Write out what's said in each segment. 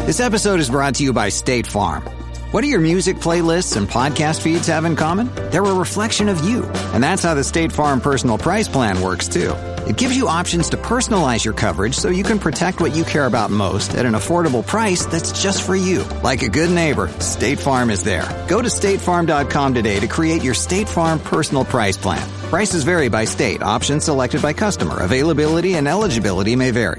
This episode is brought to you by State Farm. What do your music playlists and podcast feeds have in common? They're a reflection of you. And that's how the State Farm Personal Price Plan works, too. It gives you options to personalize your coverage so you can protect what you care about most at an affordable price that's just for you. Like a good neighbor, State Farm is there. Go to statefarm.com today to create your State Farm Personal Price Plan. Prices vary by state. Options selected by customer. Availability and eligibility may vary.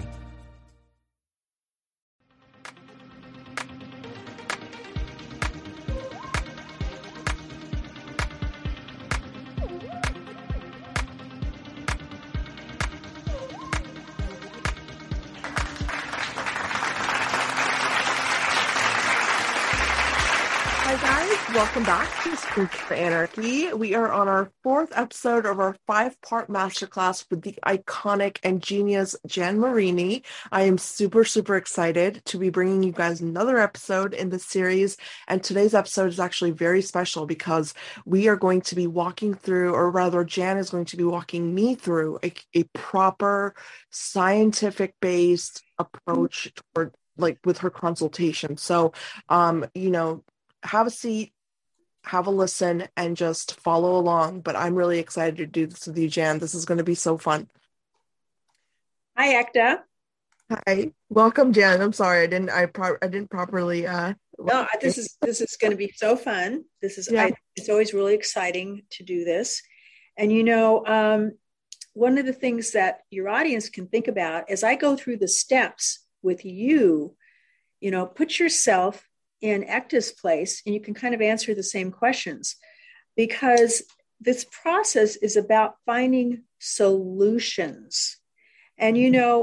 Welcome back to Spook for Anarchy. We are on our fourth episode of our 5-part masterclass with the iconic and genius Jan Marini. I am super excited to be bringing you guys another episode in the series. And today's episode is actually very special because we are going to be walking through, or rather Jan is going to be walking me through a proper scientific-based approach toward, like, with her consultation. So, have a seat, have a listen, and just follow along. But I'm really excited to do this with you, Jan. This is going to be so fun. Hi, Ekta. Hi, welcome, Jan. I'm sorry, I didn't properly. No, this is going to be so fun. It's always really exciting to do this, and one of the things that your audience can think about as I go through the steps with you, put yourself in Ekta's place, and you can kind of answer the same questions, because this process is about finding solutions. And,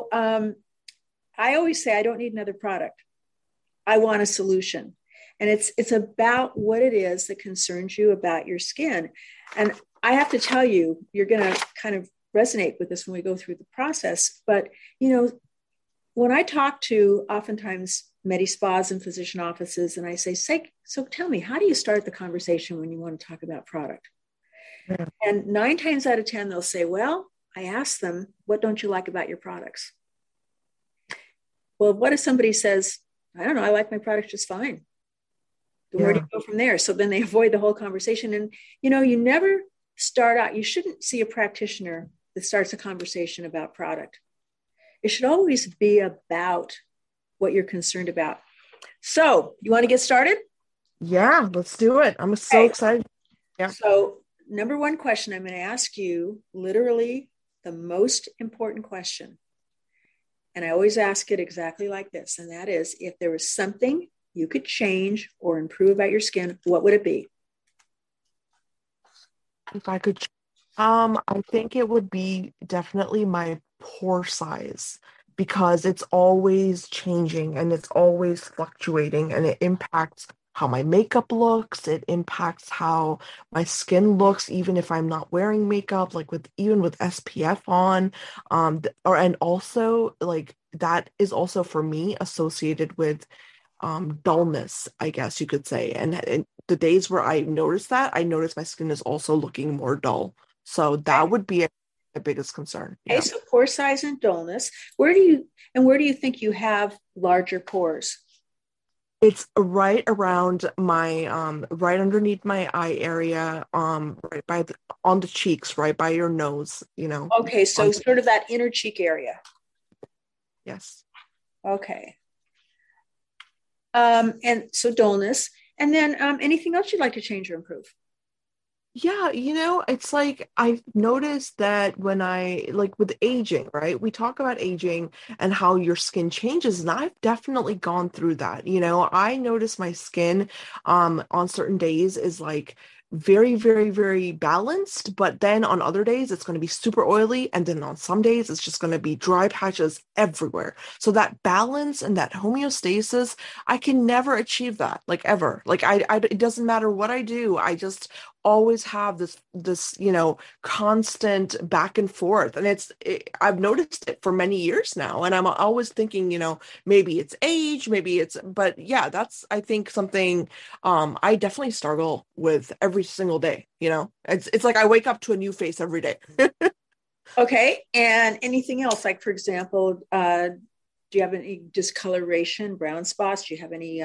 I always say, I don't need another product. I want a solution. And it's about what it is that concerns you about your skin. And I have to tell you, you're going to kind of resonate with this when we go through the process. But, when I talk to oftentimes medi-spas and physician offices, and I say, so tell me, how do you start the conversation when you want to talk about product? Yeah. And 9 times out of 10, they'll say, well, I ask them, what don't you like about your products? Well, what if somebody says, I don't know, I like my products just fine. Then where do you go from there? So then they avoid the whole conversation. And, you never start out, you shouldn't see a practitioner that starts a conversation about product. It should always be about what you're concerned about. So you want to get started? Yeah, let's do it. I'm so excited. Yeah. So number one question I'm going to ask you, literally the most important question. And I always ask it exactly like this. And that is, if there was something you could change or improve about your skin, what would it be? If I could, I think it would be definitely my pore size, because it's always changing and it's always fluctuating, and it impacts how my makeup looks. It impacts how my skin looks, even if I'm not wearing makeup, like even with SPF on, and also, like, that is also for me associated with dullness, I guess you could say. And the days where I notice my skin is also looking more dull. So that would be the biggest concern. Okay, so pore size and dullness. Where do you think you have larger pores? It's right around my right underneath my eye area, right by on the cheeks, right by your nose, Okay, so sort of that inner cheek area. Yes. Okay. And so dullness, and then anything else you'd like to change or improve? Yeah, it's like I've noticed that when with aging, right? We talk about aging and how your skin changes, and I've definitely gone through that. I notice my skin on certain days is like very, very, very balanced, but then on other days it's going to be super oily, and then on some days it's just going to be dry patches everywhere. So that balance and that homeostasis, I can never achieve that, like, ever. Like, it doesn't matter what I do, I just always have this constant back and forth, and I've noticed it for many years now, and I'm always thinking, maybe it's age, but yeah, that's, I think, something I definitely struggle with every single day. It's like I wake up to a new face every day. Okay. And anything else, like, for example, do you have any discoloration, brown spots? Do you have any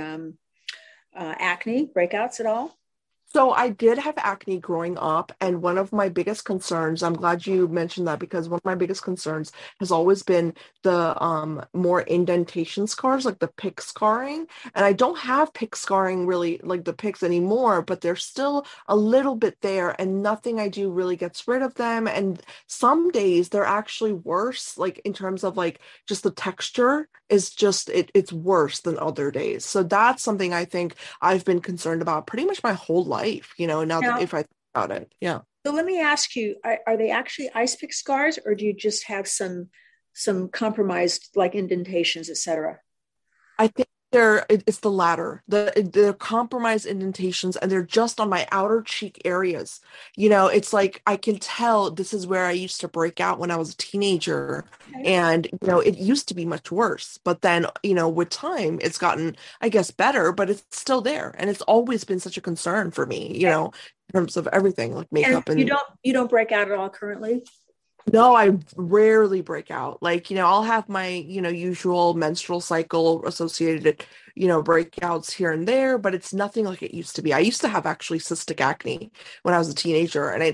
acne breakouts at all? So I did have acne growing up, and one of my biggest concerns, I'm glad you mentioned that because one of my biggest concerns has always been the more indentation scars, like the pick scarring. And I don't have pick scarring really like the picks anymore, but they're still a little bit there, and nothing I do really gets rid of them. And some days they're actually worse, like in terms of like just the texture is just it's worse than other days. So that's something I think I've been concerned about pretty much my whole life, now that Now, if I think about it. Yeah. so let me ask you, are they actually ice pick scars, or do you just have some compromised like indentations, etc.? I think it's the latter. They're compromised indentations and they're just on my outer cheek areas. It's like I can tell this is where I used to break out when I was a teenager. Okay. And it used to be much worse. But then, with time it's gotten, I guess, better, but it's still there. And it's always been such a concern for me, Okay. in terms of everything like And makeup and you don't break out at all currently? no, I rarely break out. Like, I'll have my, usual menstrual cycle associated, breakouts here and there, but it's nothing like it used to be. I used to have actually cystic acne when I was a teenager, and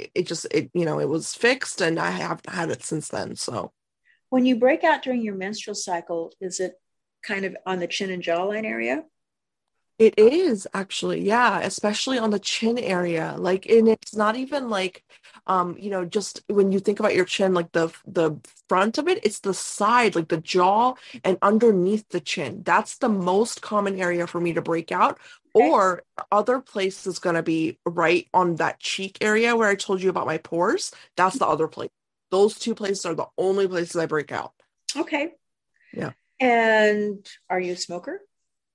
it was fixed, and I haven't had it since then. So When you break out during your menstrual cycle, is it kind of on the chin and jawline area? it is actually, yeah, especially on the chin area. Like, and it's not even like, just when you think about your chin, like the front of it, it's the side, like the jaw and underneath the chin. That's the most common area for me to break out. Okay. Or other place is gonna be right on that cheek area where I told you about my pores. That's the other place. Those two places are the only places I break out. Okay. Yeah. And are you a smoker?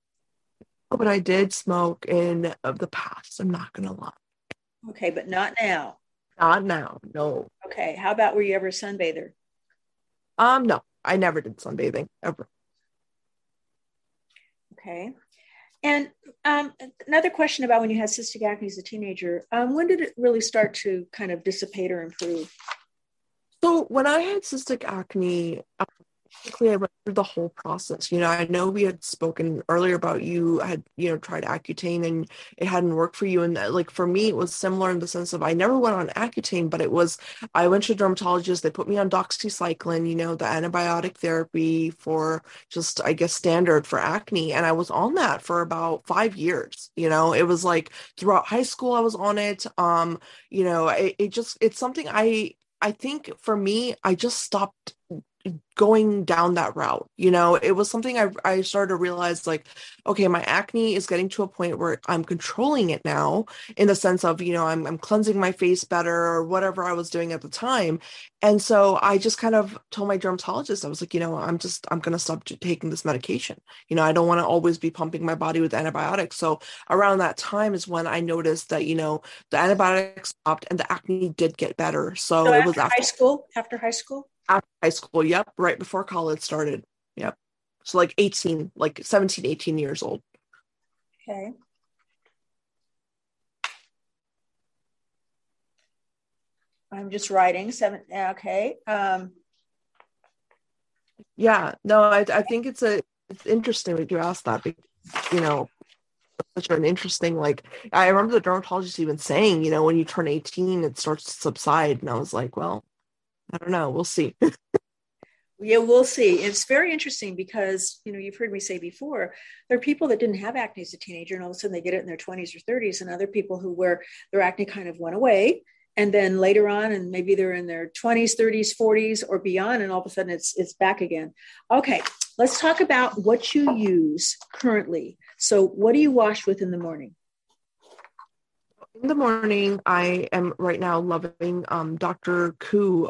But I did smoke in of the past. I'm not gonna lie. Okay, but not now. Not now. No. Okay. How about, were you ever a sunbather? No, I never did sunbathing ever. Okay. And another question about when you had cystic acne as a teenager, when did it really start to kind of dissipate or improve? So when I had cystic acne, basically I went through the whole process. I know we had spoken earlier about you had, tried Accutane and it hadn't worked for you. And like for me, it was similar in the sense of I never went on Accutane, but I went to a dermatologist. They put me on doxycycline, the antibiotic therapy for just, I guess, standard for acne. And I was on that for about 5 years. It was like throughout high school, I was on it. It's something I think for me, I just stopped going down that route. It was something I started to realize like, okay, my acne is getting to a point where I'm controlling it now in the sense of, I'm cleansing my face better or whatever I was doing at the time. And so I just kind of told my dermatologist, I was like, I'm going to stop taking this medication. I don't want to always be pumping my body with antibiotics. So around that time is when I noticed that, the antibiotics stopped and the acne did get better. So So it was after high school? after high school. Yep. Right before college started. Yep. So like 18, like 17, 18 years old. Okay. I'm just writing okay. Yeah, no, I think it's interesting that you asked that because, you know, such an interesting, like, I remember the dermatologist even saying, when you turn 18, it starts to subside. And I was like, well, I don't know. We'll see. Yeah, we'll see. It's very interesting because, you've heard me say before, there are people that didn't have acne as a teenager and all of a sudden they get it in their 20s or 30s, and other people where their acne kind of went away. And then later on, and maybe they're in their 20s, 30s, 40s, or beyond, and all of a sudden it's back again. Okay, let's talk about what you use currently. So what do you wash with in the morning? In the morning, I am right now loving Dr. Koo,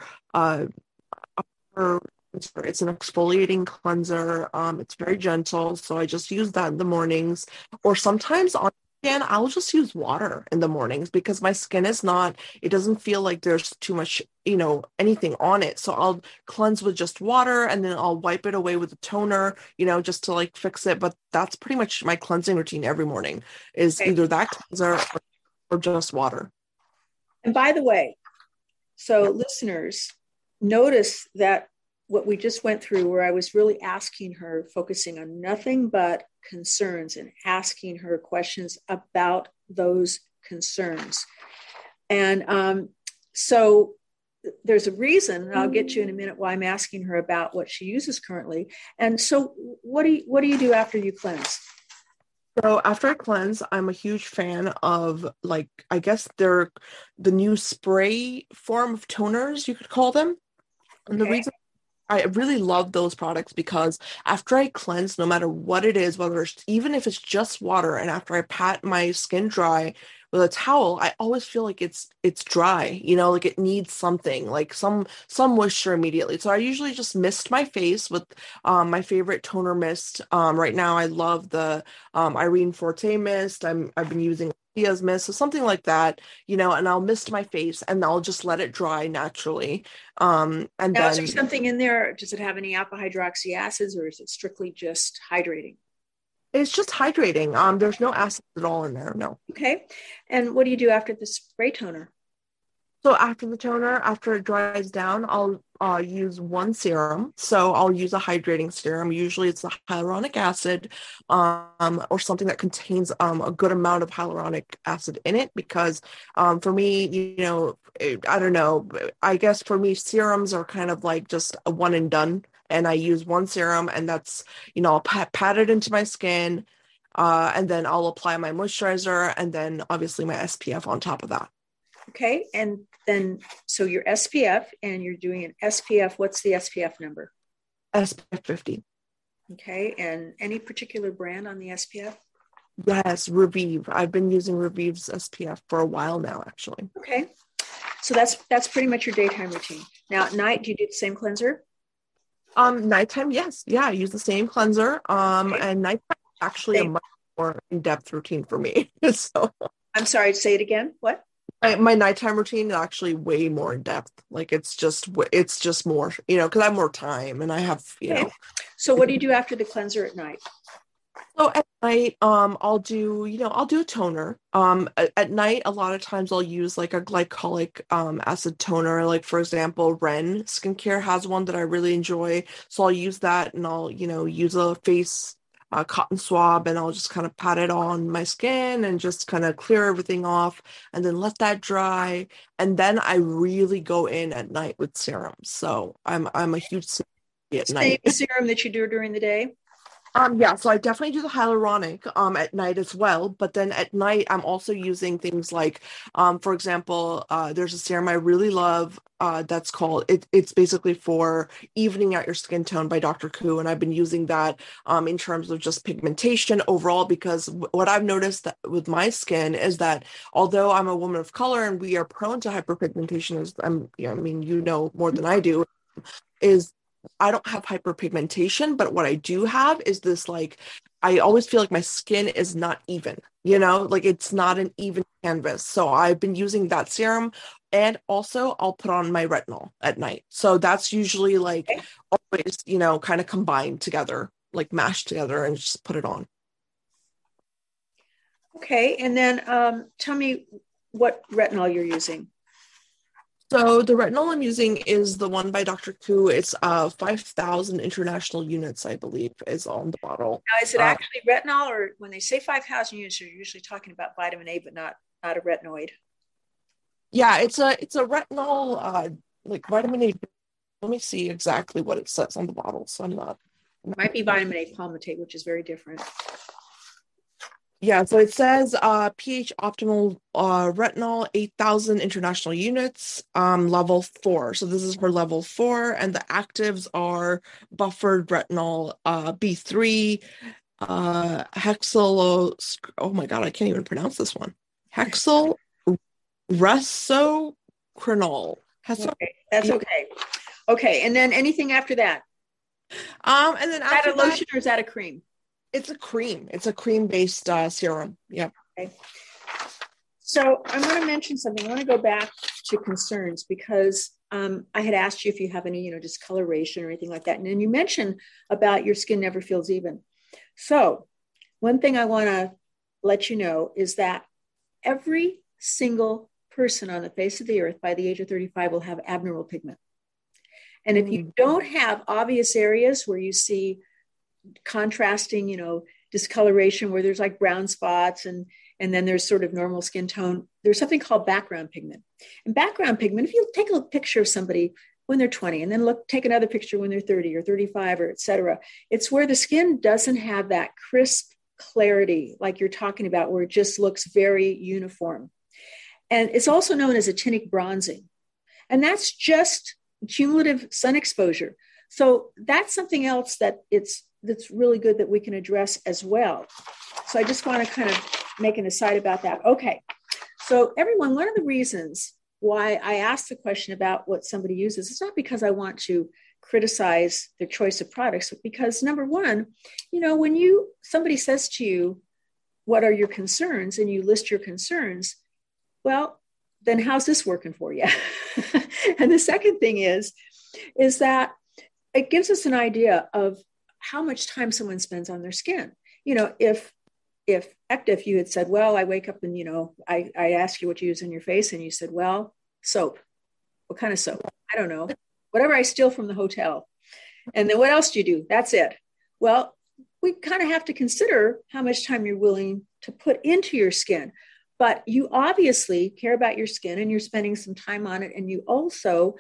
her it's an exfoliating cleanser. It's very gentle, so I just use that in the mornings. Or sometimes on again, I'll just use water in the mornings because my skin is not, it doesn't feel like there's too much, anything on it. So I'll cleanse with just water and then I'll wipe it away with a toner, just to like fix it. But that's pretty much my cleansing routine every morning is Okay. either that cleanser or just water. And by the way, so listeners, notice that what we just went through, where I was really asking her, focusing on nothing but concerns and asking her questions about those concerns. And so there's a reason, and I'll get to in a minute why I'm asking her about what she uses currently. And so what do you do after you cleanse? So after I cleanse, I'm a huge fan of, like, I guess they're the new spray form of toners, you could call them. And the reason I really love those products because after I cleanse, no matter what it is, whether it's even if it's just water, and after I pat my skin dry with a towel, I always feel like it's dry, like it needs something, like some moisture immediately. So I usually just mist my face with my favorite toner mist. Right now I love the Irene Forte mist. I've been using Dia's mist, so something like that, and I'll mist my face and I'll just let it dry naturally. And now, then is there something in there? Does it have any alpha hydroxy acids, or is it strictly just hydrating? it's just hydrating. There's no acids at all in there, no. Okay. And what do you do after the spray toner? So after the toner, after it dries down, I'll use one serum. So I'll use a hydrating serum. Usually it's a hyaluronic acid, or something that contains a good amount of hyaluronic acid in it. Because for me, I don't know. I guess for me, serums are kind of like just a one and done. And I use one serum, and that's, I'll pat it into my skin, and then I'll apply my moisturizer, and then obviously my SPF on top of that. Okay. And then, so your SPF, and you're doing an SPF. What's the SPF number? SPF 50. Okay. And any particular brand on the SPF? Yes, Revive. I've been using Revive's SPF for a while now, actually. Okay. So that's pretty much your daytime routine. Now at night, do you do the same cleanser? Nighttime, yes. Yeah, I use the same cleanser. And nighttime is actually a much more in-depth routine for me. So I'm sorry, say it again. What? my nighttime routine is actually way more in depth. Like it's just more, because I have more time and I have, So what do you do after the cleanser at night? So at night, I'll do a toner. At night, a lot of times I'll use like a glycolic acid toner. Like for example, Ren Skincare has one that I really enjoy. So I'll use that, and I'll, use a face cotton swab, and I'll just kind of pat it on my skin and just kind of clear everything off, and then let that dry. And then I really go in at night with serums. So I'm a huge serum at night. Same serum that you do during the day? Yeah, so I definitely do the hyaluronic at night as well, but then at night I'm also using things like, for example, there's a serum I really love that's called it's basically for evening out your skin tone by Dr. Koo, and I've been using that in terms of just pigmentation overall, because what I've noticed that with my skin is that although I'm a woman of color and we are prone to hyperpigmentation, as more than I do, is I don't have hyperpigmentation, but what I do have is this, like, I always feel like my skin is not even, like it's not an even canvas. So I've been using that serum, and also I'll put on my retinol at night. So that's usually like always, kind of combined together, like mashed together, and just put it on. Okay. And then tell me what retinol you're using. So the retinol I'm using is the one by Dr. Koo. It's 5,000 international units, I believe, is on the bottle. Now, is it actually retinol, or when they say 5,000 units, you're usually talking about vitamin A, but not a retinoid? Yeah, it's a retinol, like vitamin A. Let me see exactly what it says on the bottle. So I'm not. It might be vitamin A palmitate, which is very different. Yeah, so it says pH optimal retinol 8,000 international units, level 4. So this is for level 4, and the actives are buffered retinol B3, hexyl. Oh my God, I can't even pronounce this one. Hexyl resocrinol. Okay, that's okay. Okay, and then anything after that? And then is that a lotion or is that a cream? It's a cream. It's a cream-based serum. Yeah. Okay. So I'm going to mention something. I want to go back to concerns, because I had asked you if you have any, discoloration or anything like that. And then you mentioned about your skin never feels even. So one thing I want to let you know is that every single person on the face of the earth by the age of 35 will have abnormal pigment. And if you don't have obvious areas where you see contrasting, discoloration, where there's like brown spots and then there's sort of normal skin tone, there's something called background pigment. And background pigment, if you take a picture of somebody when they're 20 and then take another picture when they're 30 or 35 or et cetera, it's where the skin doesn't have that crisp clarity like you're talking about, where it just looks very uniform. And it's also known as actinic bronzing. And that's just cumulative sun exposure. So that's something else that's really good that we can address as well. So I just want to kind of make an aside about that. Okay. So everyone, one of the reasons why I asked the question about what somebody uses, it's not because I want to criticize their choice of products, but because number one, when somebody says to you, what are your concerns? And you list your concerns, well, then how's this working for you? And the second thing is that it gives us an idea of how much time someone spends on their skin. If Ekta, if you had said, well, I wake up and, I ask you what you use on your face, and you said, well, soap. What kind of soap? I don't know. Whatever I steal from the hotel. And then what else do you do? That's it. Well, we kind of have to consider how much time you're willing to put into your skin. But you obviously care about your skin and you're spending some time on it. And you also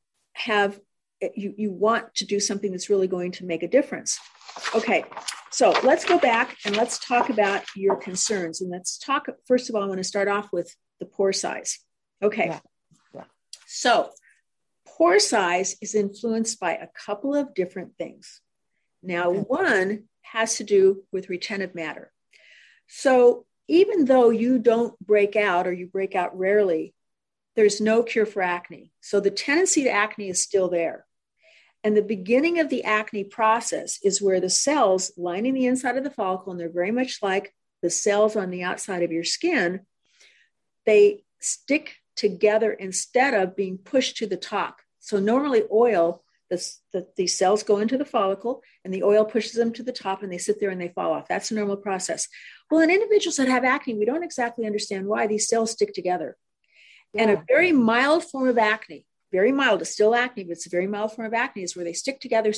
you want to do something that's really going to make a difference. Okay, so let's go back and let's talk about your concerns. And let's talk, first of all, I want to start off with the pore size. Okay, yeah. So pore size is influenced by a couple of different things. Now, one has to do with retentive matter. So even though you don't break out, or you break out rarely, there's no cure for acne. So the tendency to acne is still there. And the beginning of the acne process is where the cells lining the inside of the follicle, and they're very much like the cells on the outside of your skin, they stick together instead of being pushed to the top. So normally oil, the cells go into the follicle and the oil pushes them to the top and they sit there and they fall off. That's a normal process. Well, in individuals that have acne, we don't exactly understand why these cells stick together. Yeah. And a very mild form of acne, very mild, it's still acne, but it's a very mild form of acne, is where they stick together,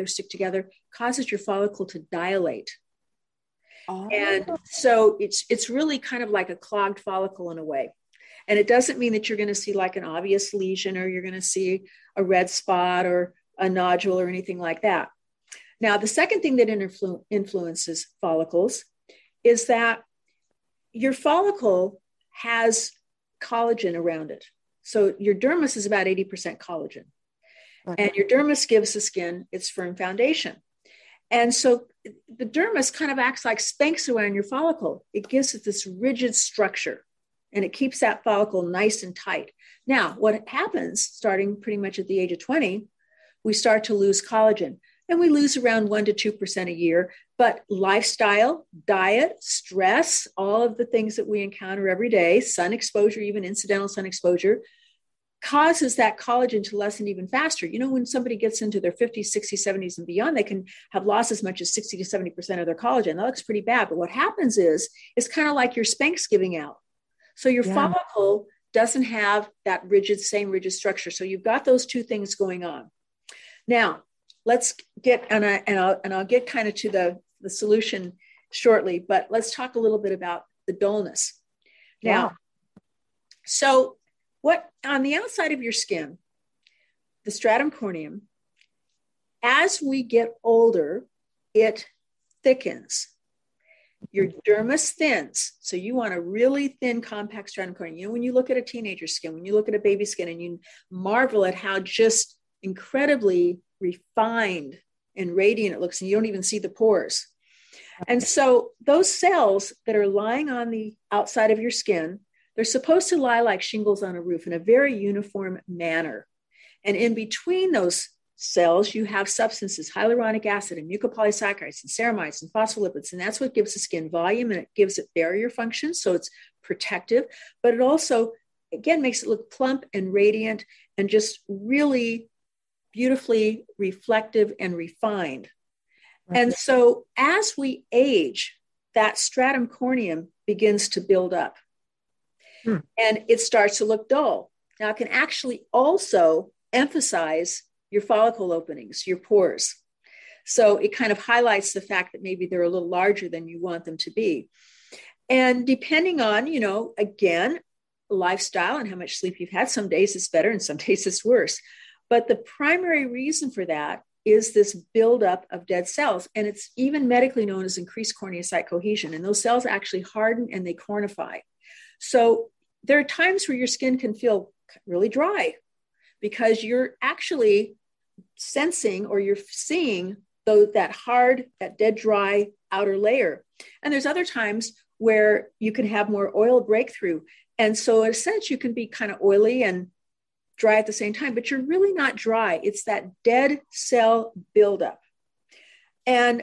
causes your follicle to dilate. Oh. And so it's really kind of like a clogged follicle in a way. And it doesn't mean that you're going to see like an obvious lesion, or you're going to see a red spot or a nodule or anything like that. Now, the second thing that influences follicles is that your follicle has collagen around it. So your dermis is about 80% collagen. Okay. And your dermis gives the skin its firm foundation. And so the dermis kind of acts like Spanx around your follicle. It gives it this rigid structure, and it keeps that follicle nice and tight. Now, what happens starting pretty much at the age of 20, we start to lose collagen, and we lose around 1% to 2% a year. But lifestyle, diet, stress, all of the things that we encounter every day, sun exposure, even incidental sun exposure, causes that collagen to lessen even faster. When somebody gets into their 50s, 60s, 70s and beyond, they can have lost as much as 60 to 70% of their collagen. That looks pretty bad. But what happens is, it's kind of like your Spanx giving out. So your follicle doesn't have that same rigid structure. So you've got those two things going on. Now, let's get, I'll get kind of to the solution shortly, but let's talk a little bit about the dullness. Now, so what on the outside of your skin, the stratum corneum, as we get older, it thickens. Your dermis thins. So you want a really thin, compact stratum corneum. When you look at a teenager's skin, when you look at a baby's skin, and you marvel at how just incredibly refined and radiant it looks, and you don't even see the pores. And so those cells that are lying on the outside of your skin, they're supposed to lie like shingles on a roof in a very uniform manner. And in between those cells, you have substances, hyaluronic acid and mucopolysaccharides and ceramides and phospholipids. And that's what gives the skin volume, and it gives it barrier function. So it's protective, but it also, again, makes it look plump and radiant and just really beautifully reflective and refined. Right. And so as we age, that stratum corneum begins to build up and it starts to look dull. Now, it can actually also emphasize your follicle openings, your pores. So it kind of highlights the fact that maybe they're a little larger than you want them to be. And depending on, again, lifestyle and how much sleep you've had, some days it's better and some days it's worse. But the primary reason for that is this buildup of dead cells. And it's even medically known as increased corneocyte cohesion. And those cells actually harden and they cornify. So there are times where your skin can feel really dry because you're actually sensing or you're seeing that dead, dry outer layer. And there's other times where you can have more oil breakthrough. And so in a sense, you can be kind of oily and dry at the same time, but you're really not dry. It's that dead cell buildup. And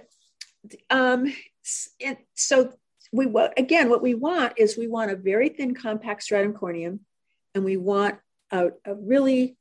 so what we want is we want a very thin compact stratum corneum, and we want a really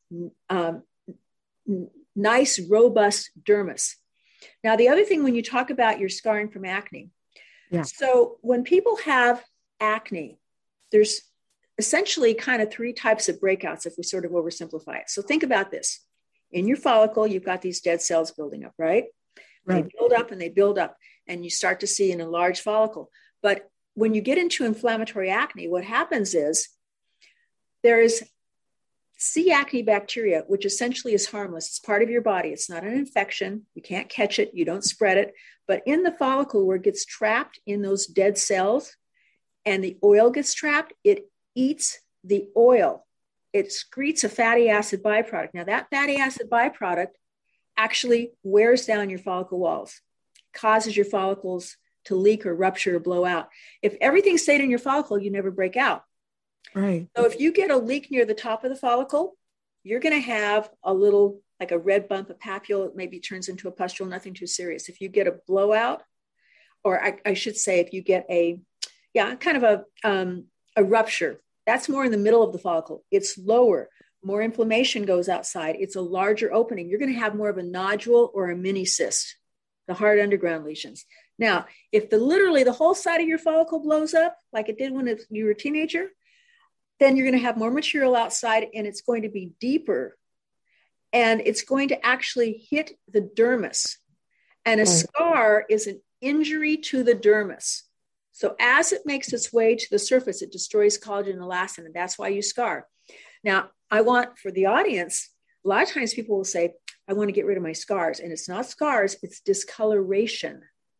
nice, robust dermis. Now, the other thing when you talk about your scarring from acne, so when people have acne, there's essentially kind of three types of breakouts if we sort of oversimplify it. So think about this. In your follicle, you've got these dead cells building up, right? They build up and they build up, and you start to see an enlarged follicle. But when you get into inflammatory acne, what happens is there is C. acne bacteria, which essentially is harmless. It's part of your body. It's not an infection. You can't catch it. You don't spread it. But in the follicle where it gets trapped in those dead cells and the oil gets trapped, it eats the oil. It excretes a fatty acid byproduct. Now, that fatty acid byproduct actually wears down your follicle walls, causes your follicles to leak or rupture or blow out. If everything stayed in your follicle, you never break out. Right. So if you get a leak near the top of the follicle, you're going to have a little, like a red bump, a papule. It maybe turns into a pustule, nothing too serious. If you get a blowout, or I should say, if you get a rupture, that's more in the middle of the follicle. It's lower, more inflammation goes outside. It's a larger opening. You're going to have more of a nodule or a mini cyst, the hard underground lesions. Now, if literally the whole side of your follicle blows up, like it did when you were a teenager, then you're going to have more material outside, and it's going to be deeper, and it's going to actually hit the dermis. And a scar is an injury to the dermis. So as it makes its way to the surface, it destroys collagen and elastin, and that's why you scar. Now, I want for the audience, a lot of times people will say, I want to get rid of my scars. And it's not scars, it's discoloration.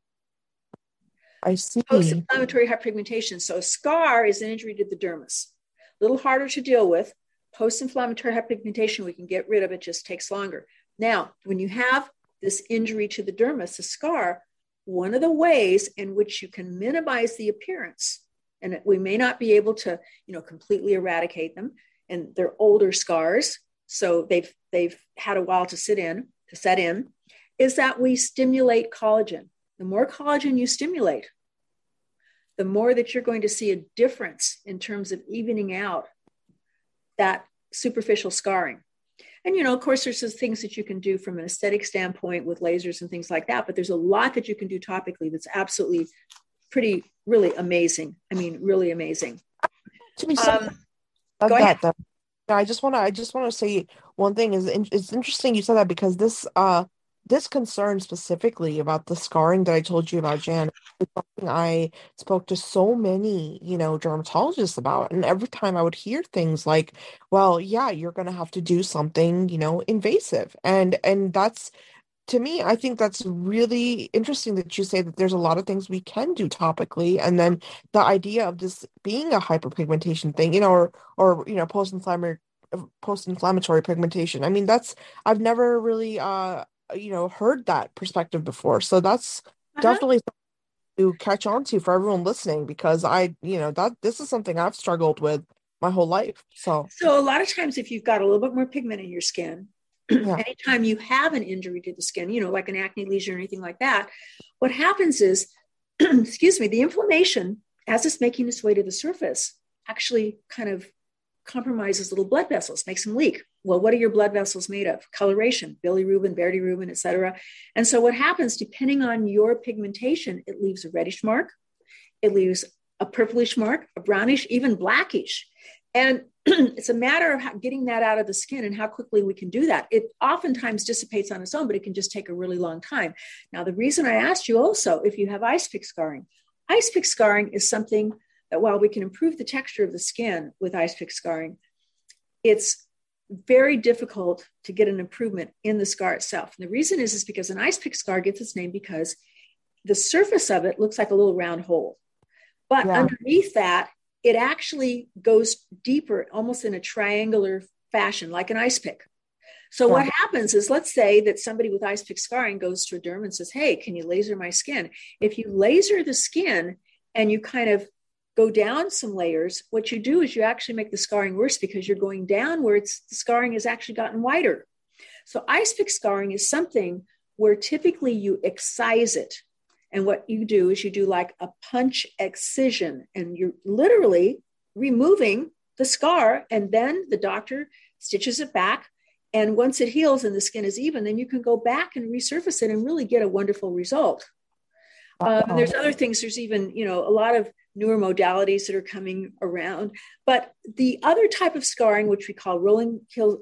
I see. Post-inflammatory hyperpigmentation. So a scar is an injury to the dermis. A little harder to deal with. Post-inflammatory hyperpigmentation, we can get rid of it, just takes longer. Now, when you have this injury to the dermis, a scar, one of the ways in which you can minimize the appearance, and we may not be able to, completely eradicate them, and they're older scars, so they've had a while to set in, is that we stimulate collagen. The more collagen you stimulate, the more that you're going to see a difference in terms of evening out that superficial scarring. And, of course, there's those things that you can do from an aesthetic standpoint with lasers and things like that, but there's a lot that you can do topically that's absolutely really amazing. I mean, really amazing. Go ahead. I just want to say one thing it's interesting you said that, because this concern specifically about the scarring that I told you about, Jan, is something I spoke to so many, dermatologists about. And every time I would hear things like, well, yeah, you're going to have to do something, invasive. And that's, to me, I think that's really interesting that you say that there's a lot of things we can do topically. And then the idea of this being a hyperpigmentation thing, or post-inflammatory pigmentation. I mean, I've never really, heard that perspective before. So that's definitely something to catch on to for everyone listening, because this is something I've struggled with my whole life. So a lot of times, if you've got a little bit more pigment in your skin, anytime you have an injury to the skin, like an acne lesion or anything like that, what happens is, the inflammation, as it's making its way to the surface, actually kind of compromises little blood vessels, makes them leak. Well, what are your blood vessels made of? Coloration, bilirubin, bilirubin, et cetera. And so what happens, depending on your pigmentation, it leaves a reddish mark, it leaves a purplish mark, a brownish, even blackish. And it's a matter of getting that out of the skin and how quickly we can do that. It oftentimes dissipates on its own, but it can just take a really long time. Now, the reason I asked you also, if you have ice pick scarring is something that while we can improve the texture of the skin with ice pick scarring, it's very difficult to get an improvement in the scar itself. And the reason is because an ice pick scar gets its name because the surface of it looks like a little round hole. But underneath that, it actually goes deeper, almost in a triangular fashion, like an ice pick. So what happens is, let's say that somebody with ice pick scarring goes to a derm and says, hey, can you laser my skin? If you laser the skin and you kind of go down some layers, what you do is you actually make the scarring worse because you're going down where the scarring has actually gotten wider. So ice pick scarring is something where typically you excise it. And what you do is you do like a punch excision, and you're literally removing the scar, and then the doctor stitches it back. And once it heals and the skin is even, then you can go back and resurface it and really get a wonderful result. And there's other things. There's even, a lot of newer modalities that are coming around. But the other type of scarring, which we call rolling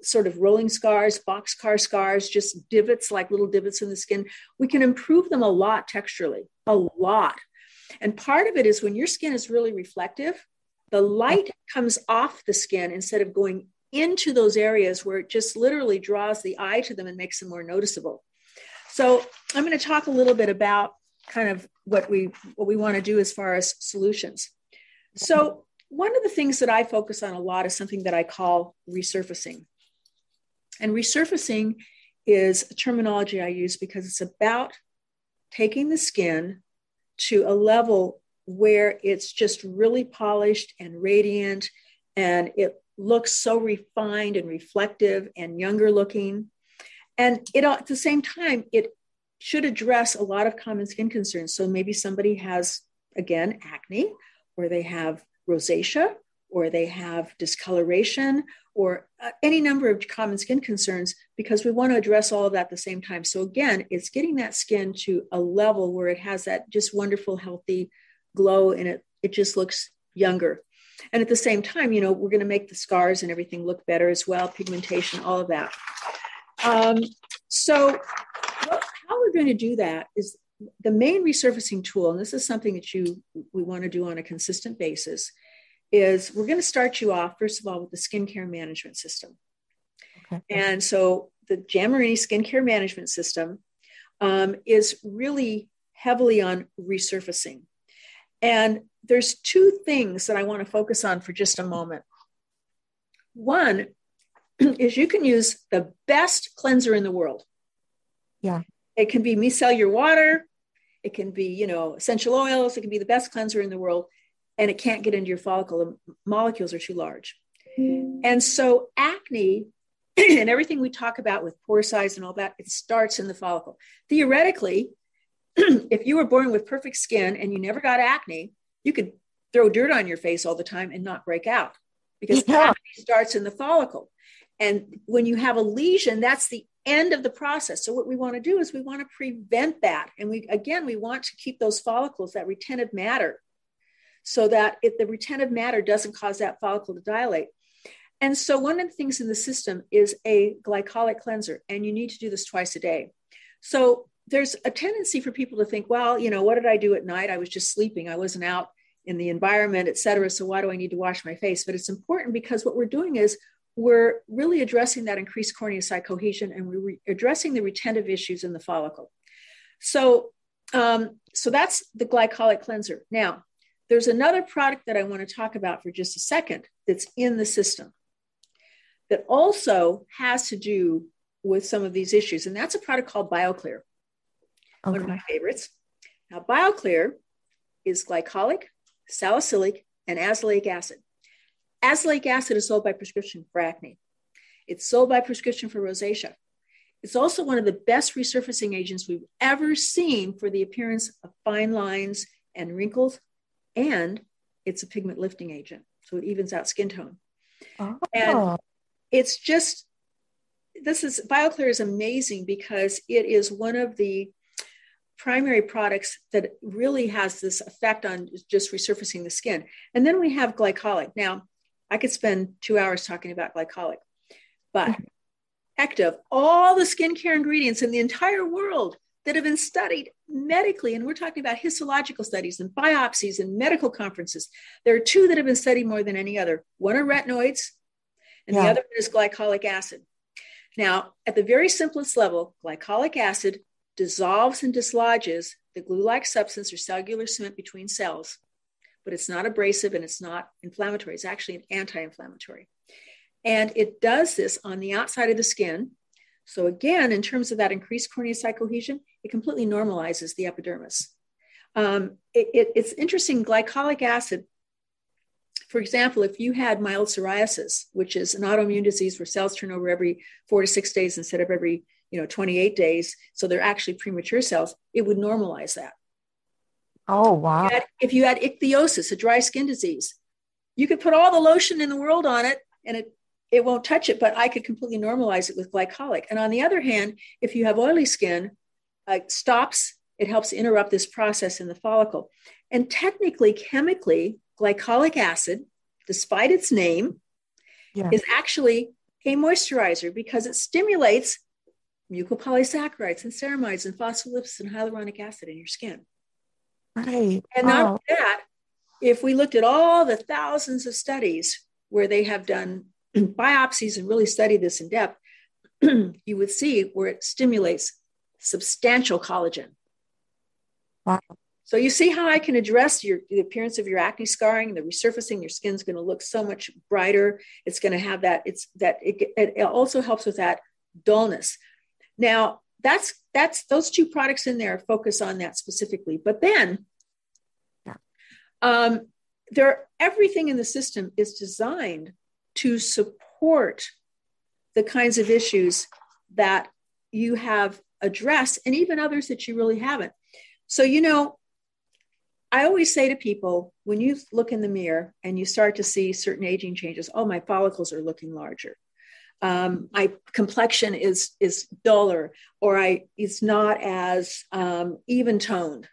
scars, boxcar scars, just divots, like little divots in the skin, we can improve them a lot texturally, a lot. And part of it is when your skin is really reflective, the light comes off the skin instead of going into those areas where it just literally draws the eye to them and makes them more noticeable. So I'm going to talk a little bit about kind of what we want to do as far as solutions. So one of the things that I focus on a lot is something that I call resurfacing. And resurfacing is a terminology I use because it's about taking the skin to a level where it's just really polished and radiant, and it looks so refined and reflective and younger looking. And it, at the same time, it should address a lot of common skin concerns. So maybe somebody has, again, acne, or they have rosacea, or they have discoloration, or any number of common skin concerns, because we want to address all of that at the same time. So again, it's getting that skin to a level where it has that just wonderful, healthy glow, and it just looks younger. And at the same time, we're going to make the scars and everything look better as well, pigmentation, all of that. So how we're going to do that is the main resurfacing tool, and this is something that we want to do on a consistent basis, is we're going to start you off, first of all, with the skincare management system. Okay. And so the Jamarini skincare management system is really heavily on resurfacing. And there's two things that I want to focus on for just a moment. One is you can use the best cleanser in the world. Yeah. It can be micellar water. It can be, essential oils. It can be the best cleanser in the world, and it can't get into your follicle. The molecules are too large. And so acne and everything we talk about with pore size and all that, it starts in the follicle. Theoretically, if you were born with perfect skin and you never got acne, you could throw dirt on your face all the time and not break out, because acne starts in the follicle. And when you have a lesion, that's the end of the process. So what we want to do is we want to prevent that. And we want to keep those follicles, that retentive matter, so that if the retentive matter doesn't cause that follicle to dilate. And so one of the things in the system is a glycolic cleanser, and you need to do this twice a day. So there's a tendency for people to think, well, what did I do at night? I was just sleeping. I wasn't out in the environment, et cetera. So why do I need to wash my face? But it's important because what we're doing is we're really addressing that increased corneocyte cohesion, and we're addressing the retentive issues in the follicle. So that's the glycolic cleanser. Now, there's another product that I want to talk about for just a second that's in the system that also has to do with some of these issues. And that's a product called BioClear, one of my favorites. Now, BioClear is glycolic, salicylic, and azelaic acid. Azelaic acid is sold by prescription for acne. It's sold by prescription for rosacea. It's also one of the best resurfacing agents we've ever seen for the appearance of fine lines and wrinkles, and it's a pigment lifting agent, so it evens out skin tone. Oh. And it's just, BioClear is amazing because it is one of the primary products that really has this effect on just resurfacing the skin. And then we have glycolic. Now, I could spend 2 hours talking about glycolic, but active, all the skincare ingredients in the entire world that have been studied medically, and we're talking about histological studies and biopsies and medical conferences. There are two that have been studied more than any other. One are retinoids, and the other one is glycolic acid. Now, at the very simplest level, glycolic acid dissolves and dislodges the glue-like substance or cellular cement between cells, but it's not abrasive and it's not inflammatory. It's actually an anti-inflammatory. And it does this on the outside of the skin. So again, in terms of that increased corneal site cohesion, it completely normalizes the epidermis. It's interesting, glycolic acid, for example, if you had mild psoriasis, which is an autoimmune disease where cells turn over every 4 to 6 days instead of every 28 days, so they're actually premature cells, it would normalize that. Oh, wow. If you had ichthyosis, a dry skin disease, you could put all the lotion in the world on it and it won't touch it, but I could completely normalize it with glycolic. And on the other hand, if you have oily skin, it stops, it helps interrupt this process in the follicle. And technically, chemically, glycolic acid, despite its name, is actually a moisturizer because it stimulates mucopolysaccharides and ceramides and phospholipids and hyaluronic acid in your skin. Right. And not only that, if we looked at all the thousands of studies where they have done biopsies and really studied this in depth, you would see where it stimulates substantial collagen. Wow. So you see how I can address the appearance of your acne scarring, the resurfacing. Your skin's going to look so much brighter. It's going to have that. It also helps with that dullness. Now that's those two products in there focus on that specifically. But then, everything in the system is designed to support the kinds of issues that you have addressed, and even others that you really haven't. So I always say to people, when you look in the mirror and you start to see certain aging changes, oh, my follicles are looking larger. My complexion is duller, or it's not as even toned.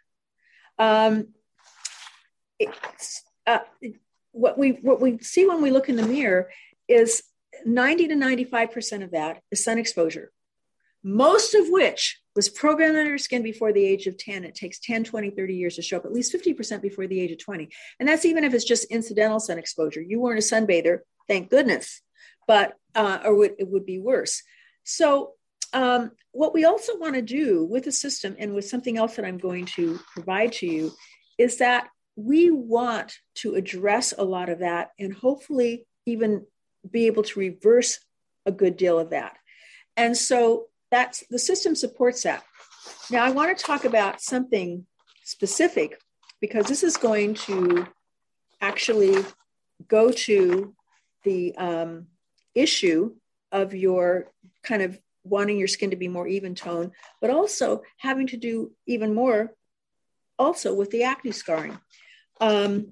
What we see when we look in the mirror is 90 to 95% of that is sun exposure, most of which was programmed under your skin before the age of 10. It takes 10, 20, 30 years to show up, at least 50% before the age of 20. And that's even if it's just incidental sun exposure. You weren't a sunbather, thank goodness, but it would be worse. So what we also want to do with the system, and with something else that I'm going to provide to you, is that we want to address a lot of that and hopefully even be able to reverse a good deal of that. And so that's the system supports that. Now I want to talk about something specific because this is going to actually go to the issue of your kind of wanting your skin to be more even tone, but also having to do even more also with the acne scarring. And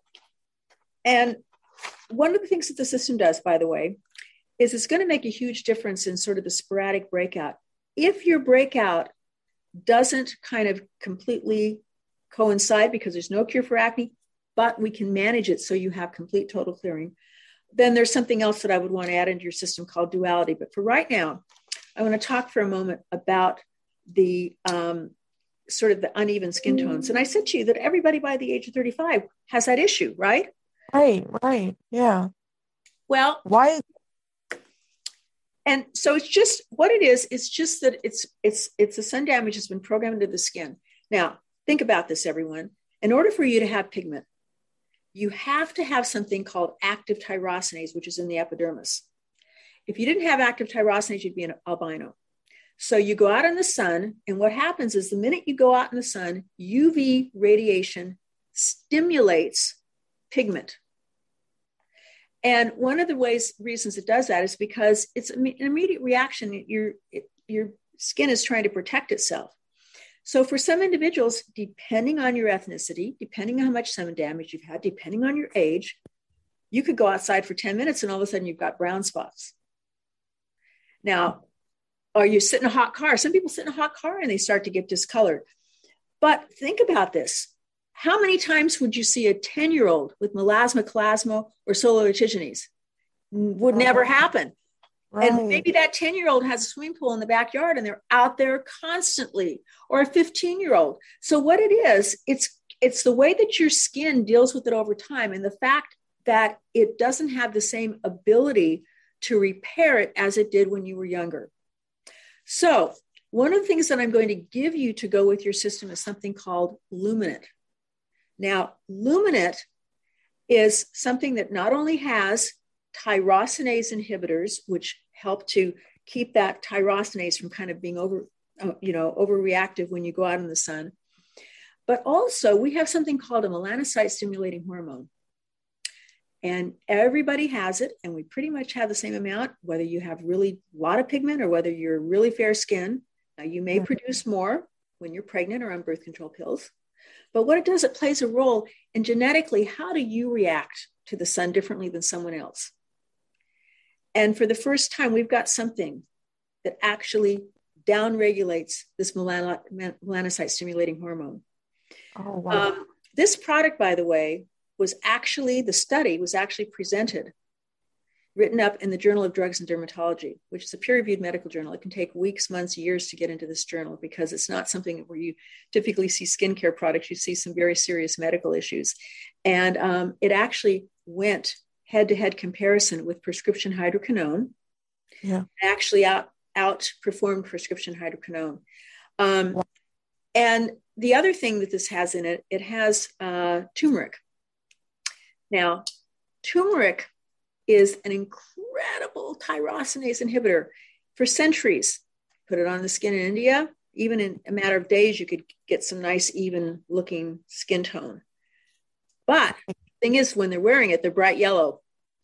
one of the things that the system does, by the way, is it's going to make a huge difference in sort of the sporadic breakout. If your breakout doesn't kind of completely coincide because there's no cure for acne, but we can manage it so you have complete total clearing, then there's something else that I would want to add into your system called duality. But for right now, I want to talk for a moment about the sort of the uneven skin tones. And I said to you that everybody by the age of 35 has that issue, right? Right. Yeah. Well, why? And so it's just what it is. It's just that it's the sun damage has been programmed into the skin. Now, think about this, everyone. In order for you to have pigment, you have to have something called active tyrosinase, which is in the epidermis. If you didn't have active tyrosinase, you'd be an albino. So you go out in the sun, and what happens is the minute you go out in the sun, UV radiation stimulates pigment. And one of the reasons it does that is because it's an immediate reaction. Your skin is trying to protect itself. So for some individuals, depending on your ethnicity, depending on how much sun damage you've had, depending on your age, you could go outside for 10 minutes and all of a sudden you've got brown spots. Now, or you sit in a hot car. Some people sit in a hot car and they start to get discolored. But think about this. how many times would you see a 10-year-old with melasma, chlasma, or solar lentiginase? Would never happen. Right. And maybe that 10-year-old has a swimming pool in the backyard and they're out there constantly, or a 15-year-old. So what it is, it's the way that your skin deals with it over time, and the fact that it doesn't have the same ability to repair it as it did when you were younger. So one of the things that I'm going to give you to go with your system is something called Luminate. Now, Luminate is something that not only has tyrosinase inhibitors, which help to keep that tyrosinase from kind of being overreactive when you go out in the sun, but also we have something called a melanocyte stimulating hormone. And everybody has it, and we pretty much have the same amount, whether you have really a lot of pigment or whether you're really fair skin. Now, you may produce more when you're pregnant or on birth control pills. But what it does, it plays a role in genetically, how do you react to the sun differently than someone else? And for the first time, we've got something that actually downregulates this melanocyte stimulating hormone. Oh, wow. This product, by the way, the study was actually presented, written up in the Journal of Drugs and Dermatology, which is a peer-reviewed medical journal. It can take weeks, months, years to get into this journal because it's not something where you typically see skincare products. You see some very serious medical issues. And it actually went head-to-head comparison with prescription hydroquinone. Yeah. Actually outperformed prescription hydroquinone. And the other thing that this has in it, it has turmeric. Now, turmeric is an incredible tyrosinase inhibitor. For centuries, put it on the skin in India, even in a matter of days, you could get some nice, even looking skin tone. But the thing is, when they're wearing it, they're bright yellow.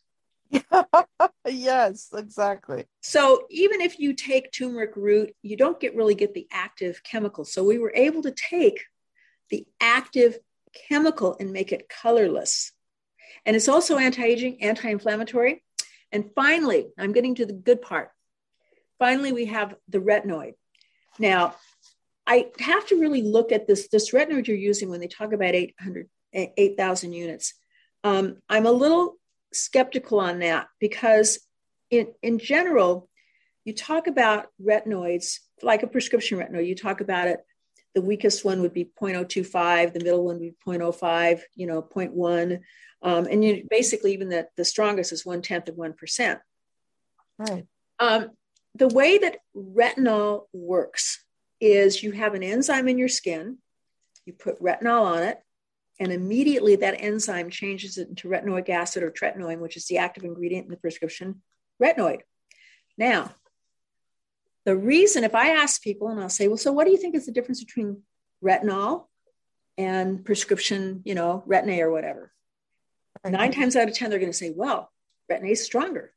Yes, exactly. So even if you take turmeric root, you don't really get the active chemical. So we were able to take the active chemical and make it colorless. And it's also anti-aging, anti-inflammatory. And finally, I'm getting to the good part. Finally, we have the retinoid. Now, I have to really look at this retinoid you're using when they talk about 8,000 units. I'm a little skeptical on that because in general, you talk about retinoids, like a prescription retinoid, you talk about it. The weakest one would be 0.025, the middle one would be 0.05, 0.1. And you basically, even the strongest is 1/10 of 1%. Right. The way that retinol works is you have an enzyme in your skin, you put retinol on it, and immediately that enzyme changes it into retinoic acid or tretinoin, which is the active ingredient in the prescription retinoid. Now, the reason, if I ask people and I'll say, well, so what do you think is the difference between retinol and prescription, Retin-A or whatever? 9 times out of 10, they're going to say, well, Retin-A is stronger.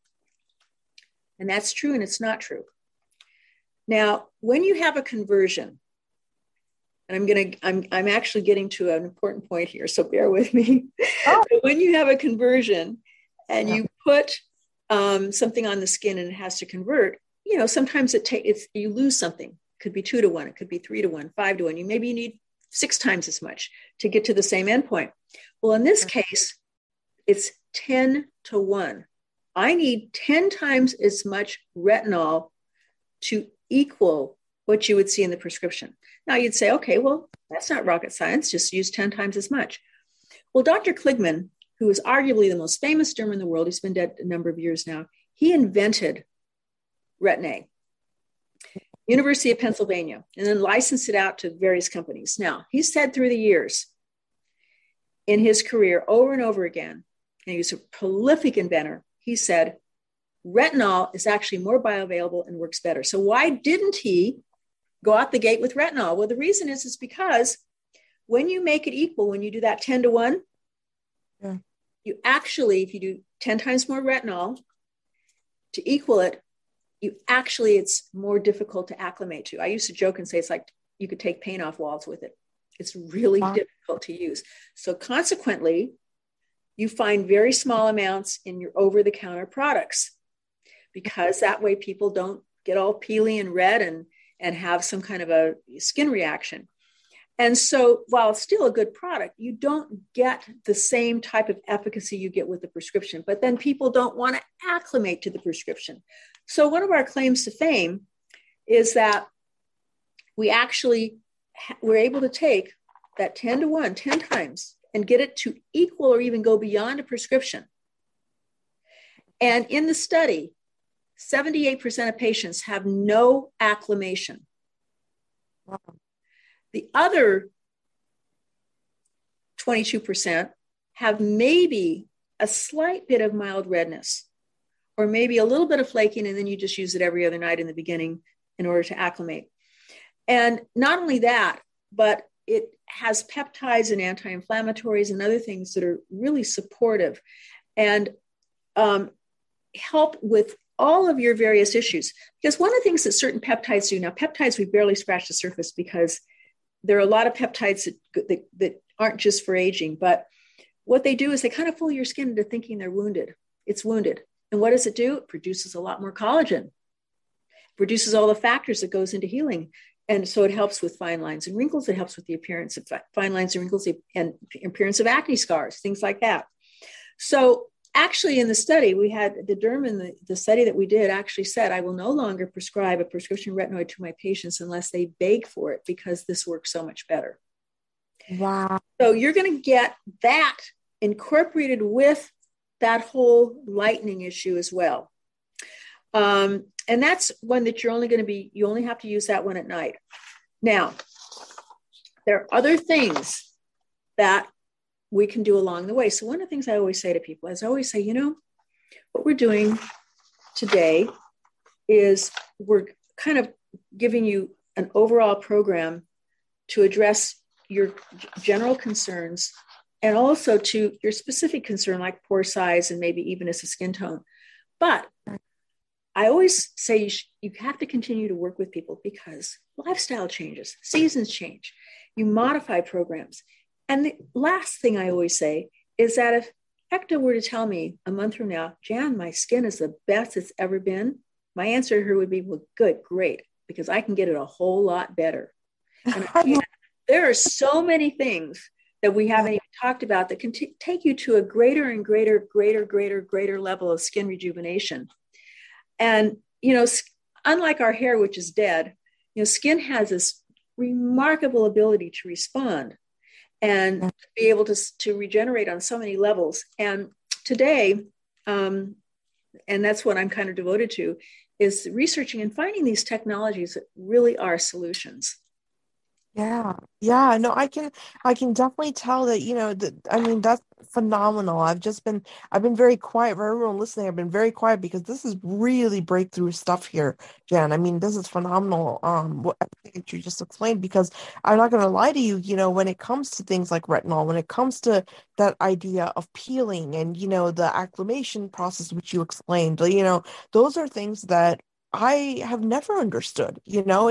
And that's true, and it's not true. Now, when you have a conversion, and I'm actually getting to an important point here, so bear with me. Oh. When you have a conversion and you put something on the skin and it has to convert, sometimes you lose something. It could be 2 to 1, it could be 3 to 1, 5 to 1. Maybe you need 6 times as much to get to the same endpoint. Well, in this case, it's 10 to 1. I need 10 times as much retinol to equal what you would see in the prescription. Now you'd say, okay, well, that's not rocket science, just use 10 times as much. Well, Dr. Kligman, who is arguably the most famous derm in the world, he's been dead a number of years now, he invented Retin-A, University of Pennsylvania, and then licensed it out to various companies. Now, he said through the years in his career over and over again, and he was a prolific inventor, he said, retinol is actually more bioavailable and works better. So why didn't he go out the gate with retinol? Well, the reason is because when you make it equal, when you do that 10 to 1, you actually, if you do 10 times more retinol to equal it, it's more difficult to acclimate to. I used to joke and say it's like you could take paint off walls with it. It's really difficult to use. So consequently, you find very small amounts in your over-the-counter products because that way people don't get all peely and red and have some kind of a skin reaction. And so while it's still a good product, you don't get the same type of efficacy you get with the prescription, but then people don't want to acclimate to the prescription. So one of our claims to fame is that we're able to take that 10 to 1, 10 times, and get it to equal or even go beyond a prescription. And in the study, 78% of patients have no acclimation. Wow. The other 22% have maybe a slight bit of mild redness, or maybe a little bit of flaking, and then you just use it every other night in the beginning in order to acclimate. And not only that, but it has peptides and anti-inflammatories and other things that are really supportive and help with all of your various issues. Because one of the things that certain peptides do, now peptides, we barely scratch the surface because there are a lot of peptides that aren't just for aging, but what they do is they kind of fool your skin into thinking they're wounded. It's wounded. And what does it do? It produces a lot more collagen. It produces all the factors that goes into healing. And so it helps with fine lines and wrinkles. It helps with the appearance of fine lines and wrinkles and appearance of acne scars, things like that. So actually in the study, we had the derm in the study that we did actually said, I will no longer prescribe a prescription retinoid to my patients unless they beg for it because this works so much better. Wow. So you're going to get that incorporated with that whole lightening issue as well. And that's one that you only have to use that one at night. Now, there are other things that we can do along the way. So one of the things I always say to people is what we're doing today is we're kind of giving you an overall program to address your general concerns and also to your specific concern like pore size and maybe evenness of skin tone. But I always say you have to continue to work with people because lifestyle changes, seasons change, you modify programs. And the last thing I always say is that if Ekta were to tell me a month from now, Jan, my skin is the best it's ever been, my answer to her would be, well, good, great, because I can get it a whole lot better. And there are so many things that we haven't even talked about that can take you to a greater and greater level of skin rejuvenation. And, unlike our hair, which is dead, skin has this remarkable ability to respond and be able to regenerate on so many levels. And today, and that's what I'm kind of devoted to, is researching and finding these technologies that really are solutions. Yeah, no, I can definitely tell that, that's phenomenal. I've been very quiet for everyone listening. I've been very quiet because this is really breakthrough stuff here, Jan. I mean, this is phenomenal. What everything that you just explained, because I'm not going to lie to you, when it comes to things like retinol, when it comes to that idea of peeling and, the acclimation process, which you explained, those are things that I have never understood.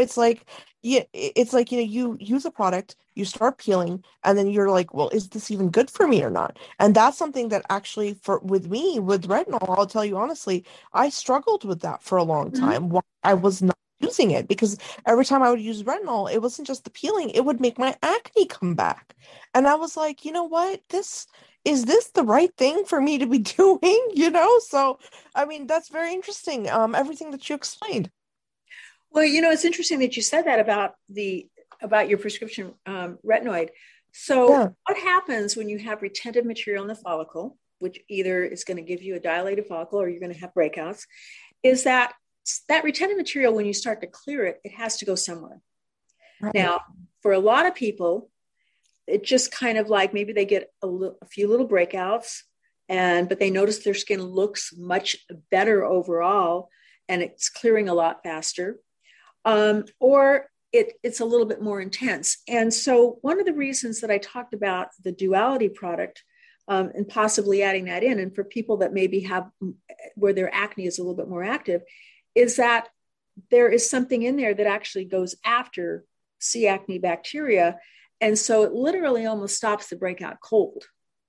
You use a product, you start peeling, and then you're like, well, is this even good for me or not? And that's something that actually with retinol, I'll tell you honestly, I struggled with that for a long time. Why I was not using it, because every time I would use retinol, it wasn't just the peeling, it would make my acne come back. And I was like, you know what? Is this the right thing for me to be doing? So, I mean, that's very interesting. Everything that you explained. Well, it's interesting that you said that about your prescription retinoid. So what happens when you have retentive material in the follicle, which either is going to give you a dilated follicle or you're going to have breakouts, is that retentive material, when you start to clear it, it has to go somewhere. Right. Now, for a lot of people, it just kind of like maybe they get a few little breakouts, but they notice their skin looks much better overall, and it's clearing a lot faster. Or it's a little bit more intense. And so one of the reasons that I talked about the duality product and possibly adding that in, and for people that maybe have where their acne is a little bit more active, is that there is something in there that actually goes after C. acne bacteria. And so it literally almost stops the breakout cold.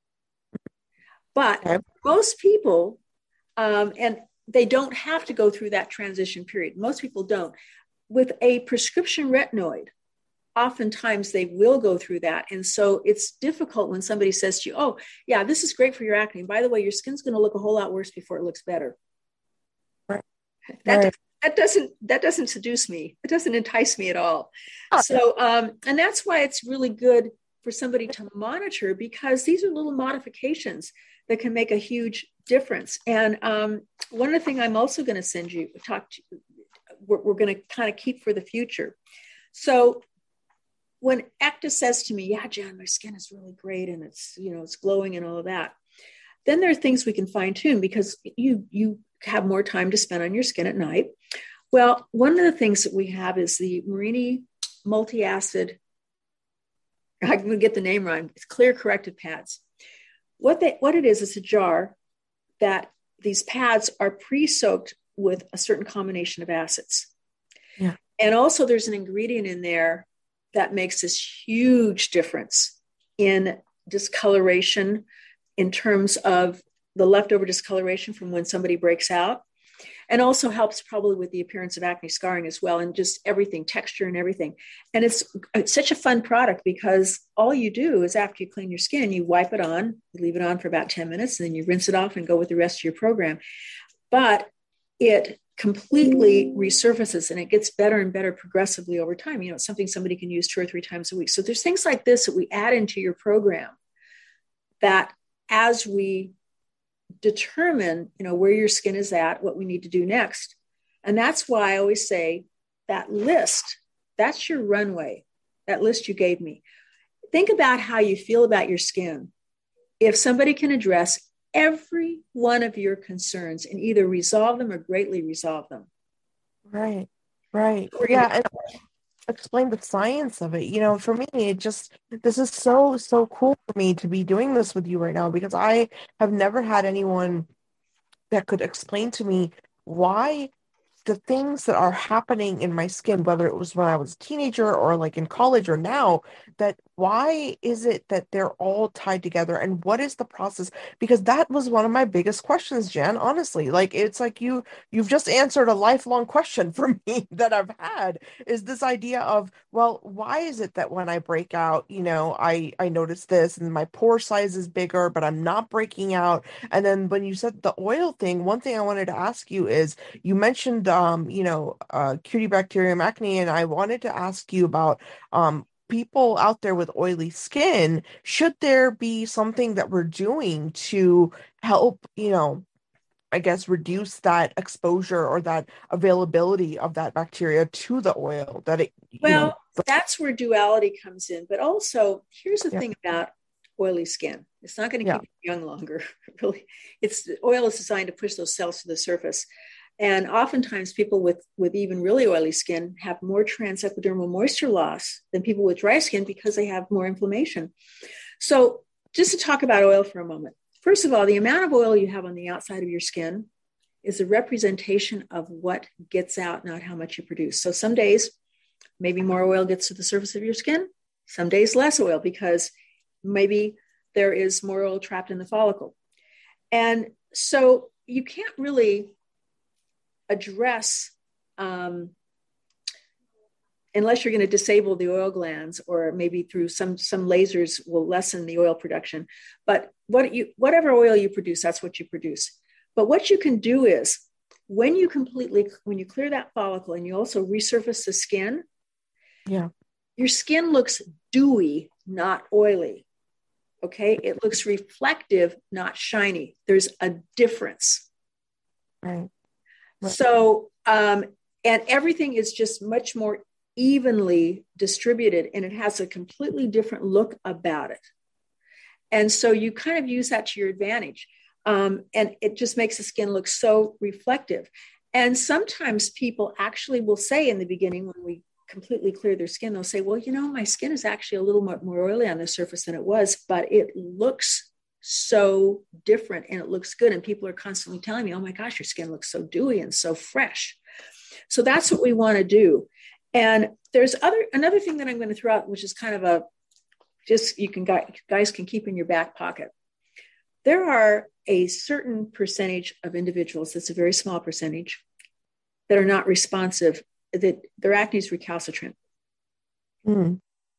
But most people, and they don't have to go through that transition period. Most people don't. With a prescription retinoid, oftentimes they will go through that. And so it's difficult when somebody says to you, oh, yeah, this is great for your acne. By the way, your skin's going to look a whole lot worse before it looks better. Right. That doesn't seduce me. It doesn't entice me at all. So, and that's why it's really good for somebody to monitor, because these are little modifications that can make a huge difference. And one of the things I'm also going to we're going to kind of keep for the future. So when Ecta says to me, yeah, Jan, my skin is really great and it's, it's glowing and all of that, then there are things we can fine tune, because you have more time to spend on your skin at night. Well, one of the things that we have is the Merini multi-acid, I'm going to get the name wrong, it's clear corrected pads. What it is, it's a jar that these pads are pre-soaked with a certain combination of acids. Yeah. And also there's an ingredient in there that makes this huge difference in discoloration, in terms of the leftover discoloration from when somebody breaks out, and also helps probably with the appearance of acne scarring as well, and just everything, texture and everything. And it's such a fun product, because all you do is after you clean your skin, you wipe it on, you leave it on for about 10 minutes, and then you rinse it off and go with the rest of your program. But it completely resurfaces, and it gets better and better progressively over time. It's something somebody can use 2 or 3 times a week. So there's things like this that we add into your program that, as we determine, where your skin is at, what we need to do next. And that's why I always say that list, that's your runway, that list you gave me. Think about how you feel about your skin. If somebody can address every one of your concerns and either resolve them or greatly resolve them. Right. Yeah. And explain the science of it. For me, this is so cool for me to be doing this with you right now, because I have never had anyone that could explain to me why the things that are happening in my skin, whether it was when I was a teenager or like in college or now, that why is it that they're all tied together, and what is the process? Because that was one of my biggest questions, Jan, honestly. Like, it's like you've just answered a lifelong question for me that I've had, is this idea of, well, why is it that when I break out, I notice this and my pore size is bigger, but I'm not breaking out. And then when you said the oil thing, one thing I wanted to ask you is, you mentioned Cutibacterium acne, and I wanted to ask you about people out there with oily skin. Should there be something that we're doing to help, I guess, reduce that exposure or that availability of that bacteria to the oil that it, that's where duality comes in. But also, here's the thing about oily skin. It's not going to keep you young longer. Really, oil is designed to push those cells to the surface. And oftentimes people with even really oily skin have more transepidermal moisture loss than people with dry skin, because they have more inflammation. So just to talk about oil for a moment. First of all, the amount of oil you have on the outside of your skin is a representation of what gets out, not how much you produce. So some days, maybe more oil gets to the surface of your skin. Some days less oil, because maybe there is more oil trapped in the follicle. And so you can't really address, unless you're going to disable the oil glands, or maybe through some lasers will lessen the oil production. But whatever oil you produce, that's what you produce. But what you can do is, when you clear that follicle and you also resurface the skin, your skin looks dewy, not oily. Okay, it looks reflective, not shiny. There's a difference. Right. So, and everything is just much more evenly distributed, and it has a completely different look about it. And so you kind of use that to your advantage. And it just makes the skin look so reflective. And sometimes people actually will say in the beginning, when we completely clear their skin, they'll say, well, my skin is actually a little more oily on the surface than it was, but it looks so different and it looks good. And people are constantly telling me, oh my gosh, your skin looks so dewy and so fresh. So that's what we want to do. And there's another thing that I'm going to throw out, which is kind of guys can keep in your back pocket. There are a certain percentage of individuals, that's a very small percentage, that are not responsive, that their acne is recalcitrant. Mm.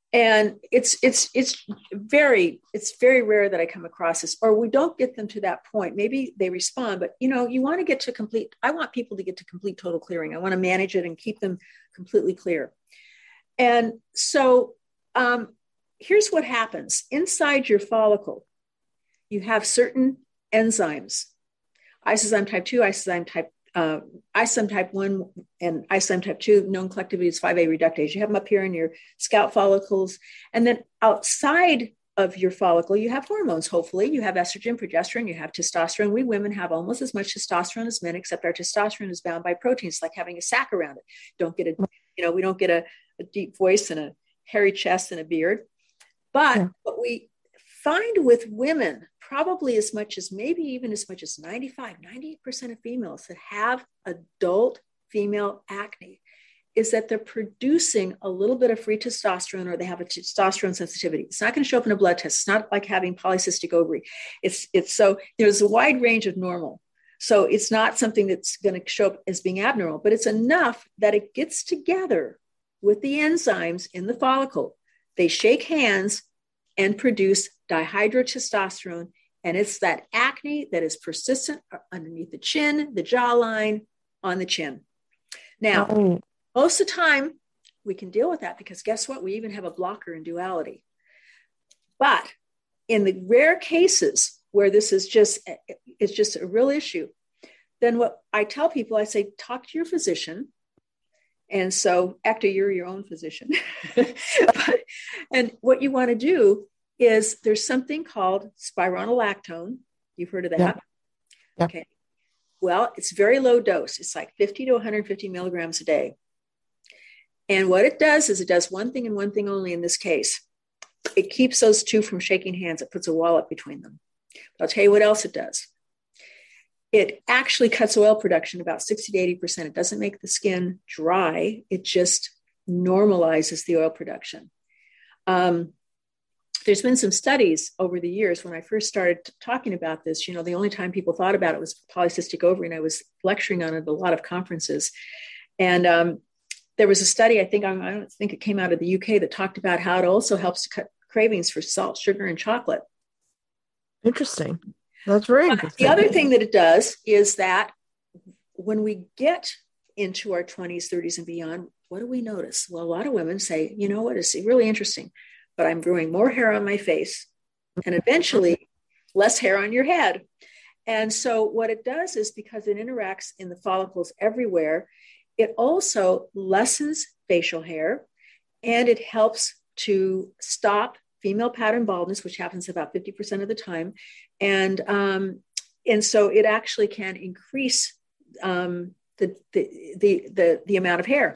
And it's very rare that I come across this, or we don't get them to that point. Maybe they respond, but you want to get to complete. I want people to get to complete total clearing. I want to manage it and keep them completely clear. And so here's what happens inside your follicle. You have certain enzymes, isozyme type 2, isozyme type 1, and isozyme type 2, known collectively as 5A reductase. You have them up here in your scalp follicles. And then outside of your follicle, you have hormones, hopefully. You have estrogen, progesterone, you have testosterone. We women have almost as much testosterone as men, except our testosterone is bound by proteins, like having a sack around it. We don't get a deep voice and a hairy chest and a beard. But what we find with women, probably as much as 98% of females that have adult female acne, is that they're producing a little bit of free testosterone, or they have a testosterone sensitivity. It's not going to show up in a blood test. It's not like having polycystic ovary. It's so there's a wide range of normal. So it's not something that's going to show up as being abnormal, but it's enough that it gets together with the enzymes in the follicle. They shake hands and produce dihydrotestosterone. And it's that acne that is persistent underneath the chin, the jawline, on the chin. Now, most of the time, we can deal with that because guess what? We even have a blocker in Duality. But in the rare cases where this is just a real issue, then what I tell people, I say, talk to your physician. And so, Hector, you're your own physician. And what you want to do is there's something called spironolactone. You've heard of that? Yeah. Okay. Well, it's very low dose. It's like 50 to 150 milligrams a day. And what it does is it does one thing and one thing only in this case. It keeps those two from shaking hands. It puts a wall up between them. But I'll tell you what else it does. It actually cuts oil production about 60 to 80%. It doesn't make the skin dry. It just normalizes the oil production. There's been some studies over the years. When I first started talking about this, the only time people thought about it was polycystic ovary, and I was lecturing on it at a lot of conferences. And there was a study, I don't think it came out of the UK, that talked about how it also helps to cut cravings for salt, sugar, and chocolate. Interesting. That's very interesting. The other thing that it does is that when we get into our 20s, 30s, and beyond, what do we notice? Well, a lot of women say, you know what, it's really interesting, but I'm growing more hair on my face and eventually less hair on your head. And so what it does is, because it interacts in the follicles everywhere, it also lessens facial hair, and it helps to stop female pattern baldness, which happens about 50% of the time. And so it actually can increase the amount of hair.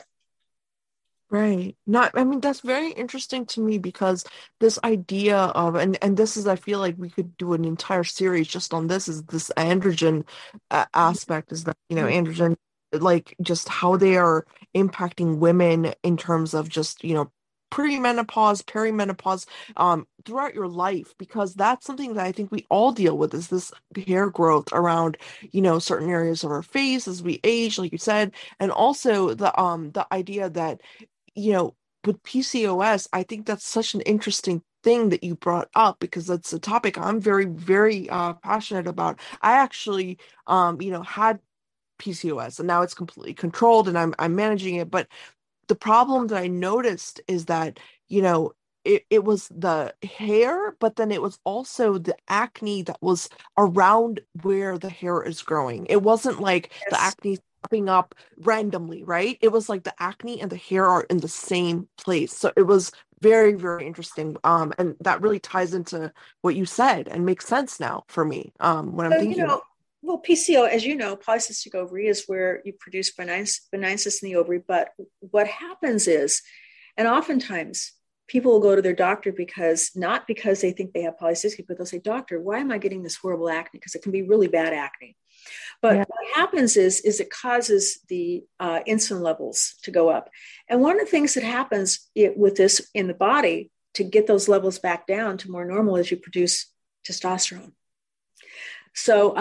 Right. That's very interesting to me, because this idea of, and this is, I feel like we could do an entire series just on this, is this androgen aspect, is that, androgen, like just how they are impacting women in terms of just, premenopause, perimenopause, throughout your life, because that's something that I think we all deal with, is this hair growth around, certain areas of our face as we age, like you said, and also the idea that, with PCOS, I think that's such an interesting thing that you brought up, because that's a topic I'm very, very passionate about. I actually, had PCOS, and now it's completely controlled and I'm managing it, but the problem that I noticed is that, it was the hair, but then it was also the acne that was around where the hair is growing. It wasn't like the acne popping up randomly, right? It was like the acne and the hair are in the same place. So it was very, very interesting. And that really ties into what you said and makes sense now for me when I'm thinking about it. Well, PCO, as you know, polycystic ovary is where you produce benign cysts in the ovary. But what happens is, and oftentimes people will go to their doctor not because they think they have polycystic, but they'll say, doctor, why am I getting this horrible acne? Because it can be really bad acne. But what happens is it causes the insulin levels to go up. And one of the things that happens with this in the body to get those levels back down to more normal is you produce testosterone. So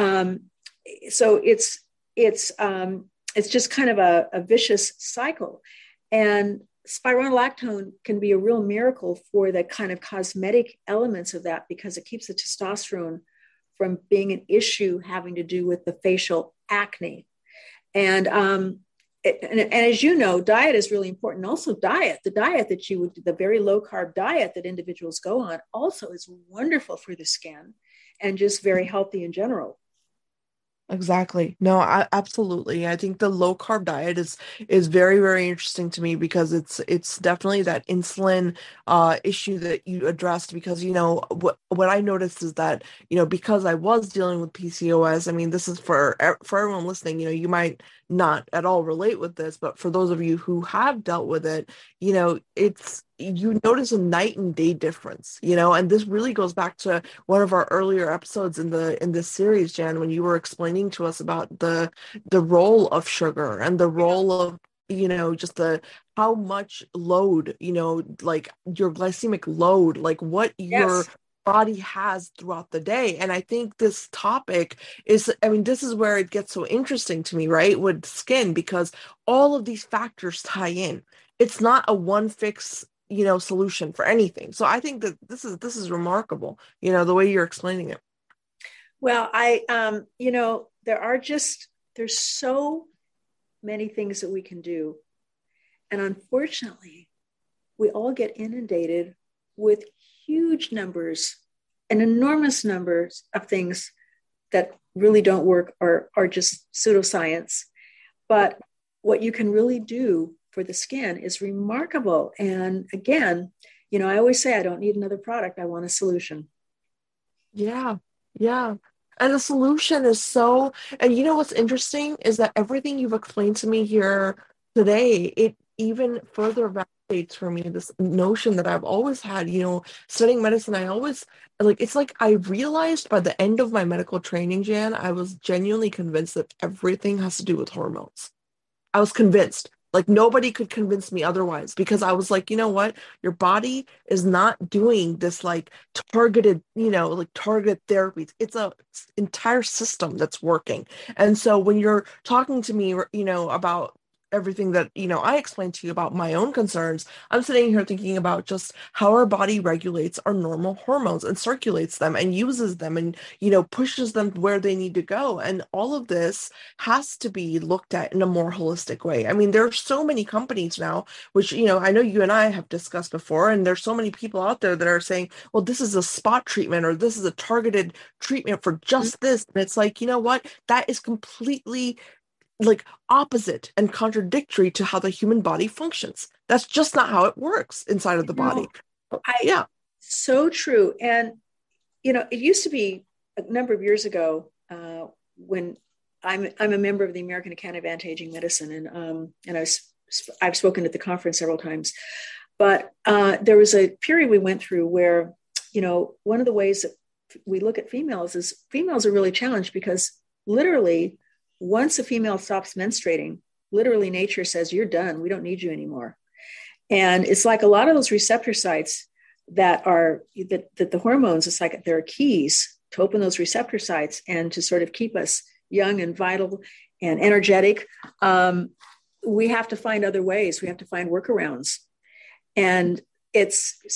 it's just kind of a vicious cycle. And spironolactone can be a real miracle for the kind of cosmetic elements of that, because it keeps the testosterone from being an issue having to do with the facial acne. And and as you know, diet is really important. Also, the diet that the very low carb diet that individuals go on, also is wonderful for the skin and just very healthy in general. Exactly. No, absolutely. I think the low carb diet is very, very interesting to me because it's definitely that insulin issue that you addressed. Because what I noticed is that because I was dealing with PCOS. I mean, this is for everyone listening. You might not at all relate with this, but for those of you who have dealt with it, it's you notice a night and day difference. And this really goes back to one of our earlier episodes in this series, Jan, when you were explaining to us about the role of sugar and the role of just the how much load, like your glycemic load, like what your Yes. body has throughout the day. And I think this topic this is where it gets so interesting to me, right, with skin, because all of these factors tie in. It's not a one fix solution for anything. So I think that this is remarkable, the way you're explaining it. Well, there's so many things that we can do. And unfortunately, we all get inundated with huge numbers and enormous numbers of things that really don't work or are just pseudoscience. But what you can really do for the skin is remarkable. And again, I always say I don't need another product. I want a solution. Yeah. Yeah. And the solution is and what's interesting is that everything you've explained to me here today, it even further validates for me this notion that I've always had, studying medicine. I always it's like I realized by the end of my medical training, Jan, I was genuinely convinced that everything has to do with hormones. I was convinced. Like nobody could convince me otherwise, because I was like, you know what? Your body is not doing this like targeted, targeted therapies. It's a entire system that's working. And so when you're talking to me, about everything that, I explained to you about my own concerns, I'm sitting here thinking about just how our body regulates our normal hormones and circulates them and uses them and, pushes them where they need to go. And all of this has to be looked at in a more holistic way. I mean, there are so many companies now, which, I know you and I have discussed before, and there's so many people out there that are saying, well, this is a spot treatment or this is a targeted treatment for just this. And it's like, you know what? That is completely like opposite and contradictory to how the human body functions. That's just not how it works inside of the body. Yeah. So true. And, it used to be a number of years ago when I'm a member of the American Academy of Anti-Aging Medicine, and I've spoken at the conference several times. But there was a period we went through where, one of the ways that we look at females is females are really challenged because literally once a female stops menstruating, literally nature says, you're done. We don't need you anymore. And it's like a lot of those receptor sites that the hormones, it's like there are keys to open those receptor sites and to sort of keep us young and vital and energetic. We have to find other ways. We have to find workarounds. And it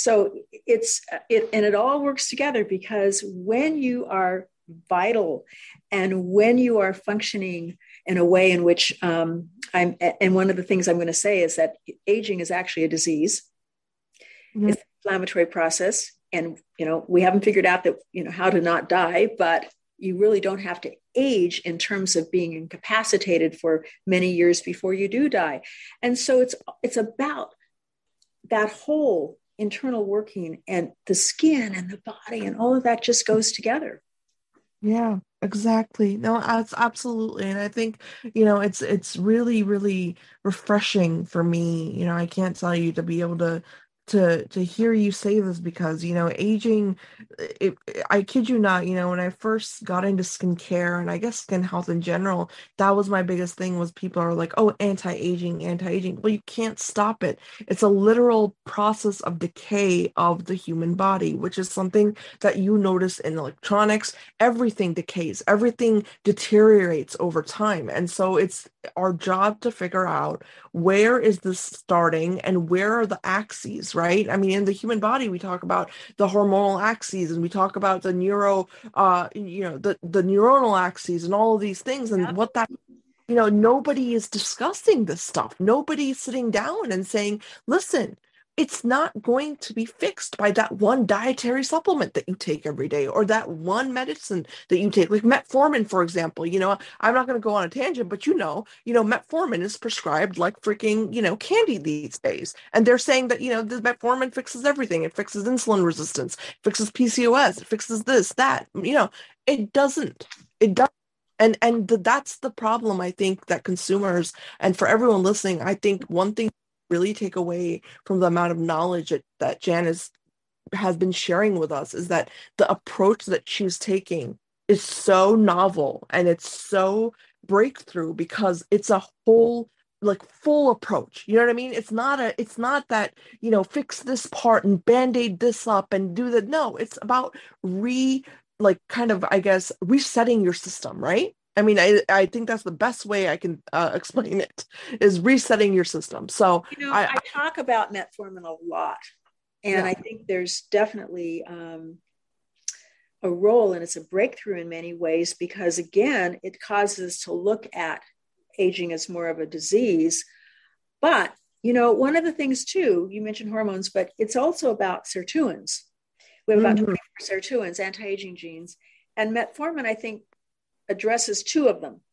all works together, because when you are vital and when you are functioning in a way in which and one of the things I'm going to say is that aging is actually a disease. Mm-hmm. It's an inflammatory process, and we haven't figured out that how to not die, but you really don't have to age in terms of being incapacitated for many years before you do die. And so it's about that whole internal working, and the skin and the body and all of that just goes together. Yeah, exactly. No, it's absolutely. And I think, it's really, really refreshing for me. I can't tell you, to be able to to hear you say this because, aging, I kid you not, when I first got into skincare and I guess skin health in general, that was my biggest thing was people are like, oh, anti-aging, anti-aging. Well, you can't stop it. It's a literal process of decay of the human body, which is something that you notice in electronics. Everything decays, everything deteriorates over time. And so it's our job to figure out where is this starting and where are the axes, right? I mean, in the human body, we talk about the hormonal axes and we talk about the the neuronal axes and all of these things and what that, nobody is discussing this stuff. Nobody's sitting down and saying, listen, it's not going to be fixed by that one dietary supplement that you take every day or that one medicine that you take, like metformin, for example. I'm not going to go on a tangent, but metformin is prescribed like freaking, candy these days. And they're saying that, the metformin fixes everything. It fixes insulin resistance, fixes PCOS, it fixes this, that, it doesn't. It doesn't. And that's the problem, I think, that consumers and for everyone listening, I think one thing really take away from the amount of knowledge that Janice has been sharing with us is that the approach that she's taking is so novel and it's so breakthrough because it's a whole like full approach. You know what I mean? It's not that, fix this part and band-aid this up and do that. No, it's about I guess, resetting your system, right? I mean, I think that's the best way I can explain it is resetting your system. So I talk about metformin a lot, and I think there's definitely a role, and it's a breakthrough in many ways because, again, it causes us to look at aging as more of a disease. But, one of the things too, you mentioned hormones, but it's also about sirtuins. We have about 24 sirtuins, anti-aging genes, and metformin, I think, addresses two of them.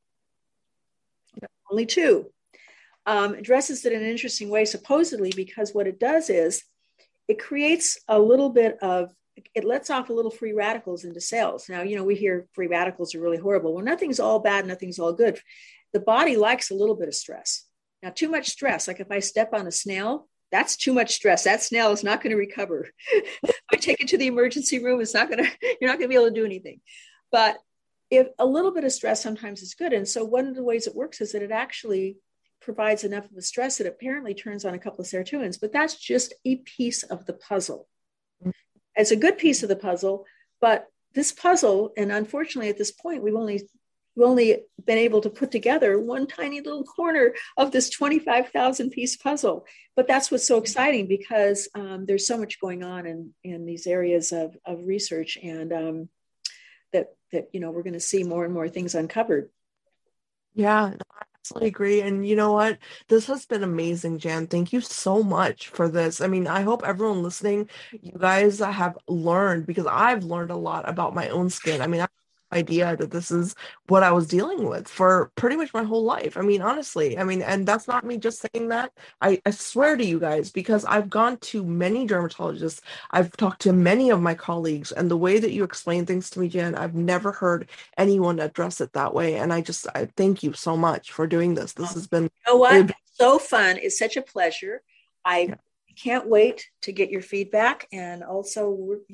Only two. Addresses it in an interesting way, supposedly, because what it does is it creates a little bit of, it lets off a little free radicals into cells. Now, we hear free radicals are really horrible. Well, nothing's all bad, nothing's all good. The body likes a little bit of stress. Now, too much stress, like if I step on a snail, that's too much stress. That snail is not going to recover. If I take it to the emergency room, you're not going to be able to do anything. But if a little bit of stress sometimes is good. And so one of the ways it works is that it actually provides enough of a stress that apparently turns on a couple of sirtuins, but that's just a piece of the puzzle. It's a good piece of the puzzle, but this puzzle, and unfortunately at this point, we've only been able to put together one tiny little corner of this 25,000 piece puzzle. But that's what's so exciting because there's so much going on in these areas of research and that we're going to see more and more things uncovered. Yeah, I absolutely agree. And you know what? This has been amazing, Jan. Thank you so much for this. I mean, I hope everyone listening, you guys have learned because I've learned a lot about my own skin. I mean, I idea that this is what I was dealing with for pretty much my whole life. I mean, honestly, and that's not me just saying that. I swear to you guys, because I've gone to many dermatologists, I've talked to many of my colleagues, and the way that you explain things to me, Jan, I've never heard anyone address it that way. And I thank you so much for doing this. This has been so fun. It's such a pleasure. I can't wait to get your feedback, and also,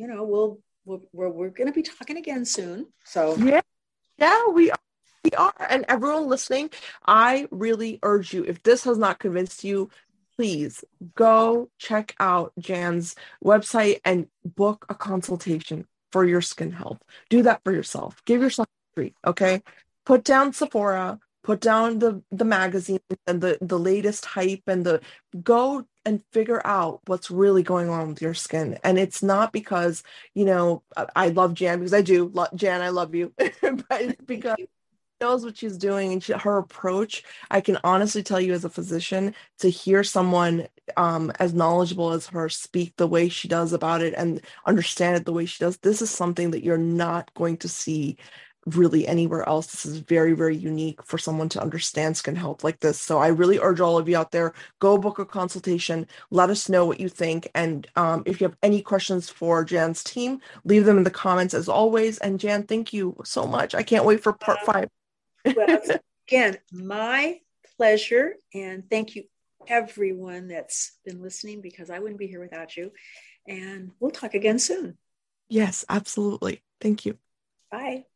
we're going to be talking again soon. So we are. And everyone listening, I really urge you, if this has not convinced you, please go check out Jan's website and book a consultation for your skin health. Do that for yourself. Give yourself a treat. Okay. Put down Sephora, put down the magazine and the latest hype and go and figure out what's really going on with your skin. And it's not because, I love Jan, because I do. Jan, I love you. But it's because she knows what she's doing and her approach. I can honestly tell you as a physician, to hear someone as knowledgeable as her speak the way she does about it and understand it the way she does, this is something that you're not going to see really anywhere else. This is very, very unique for someone to understand skin health like this. So I really urge all of you out there, go book a consultation. Let us know what you think. And if you have any questions for Jan's team, leave them in the comments as always. And Jan, thank you so much. I can't wait for part 5. Well, again, my pleasure. And thank you everyone that's been listening, because I wouldn't be here without you. And we'll talk again soon. Yes, absolutely. Thank you. Bye.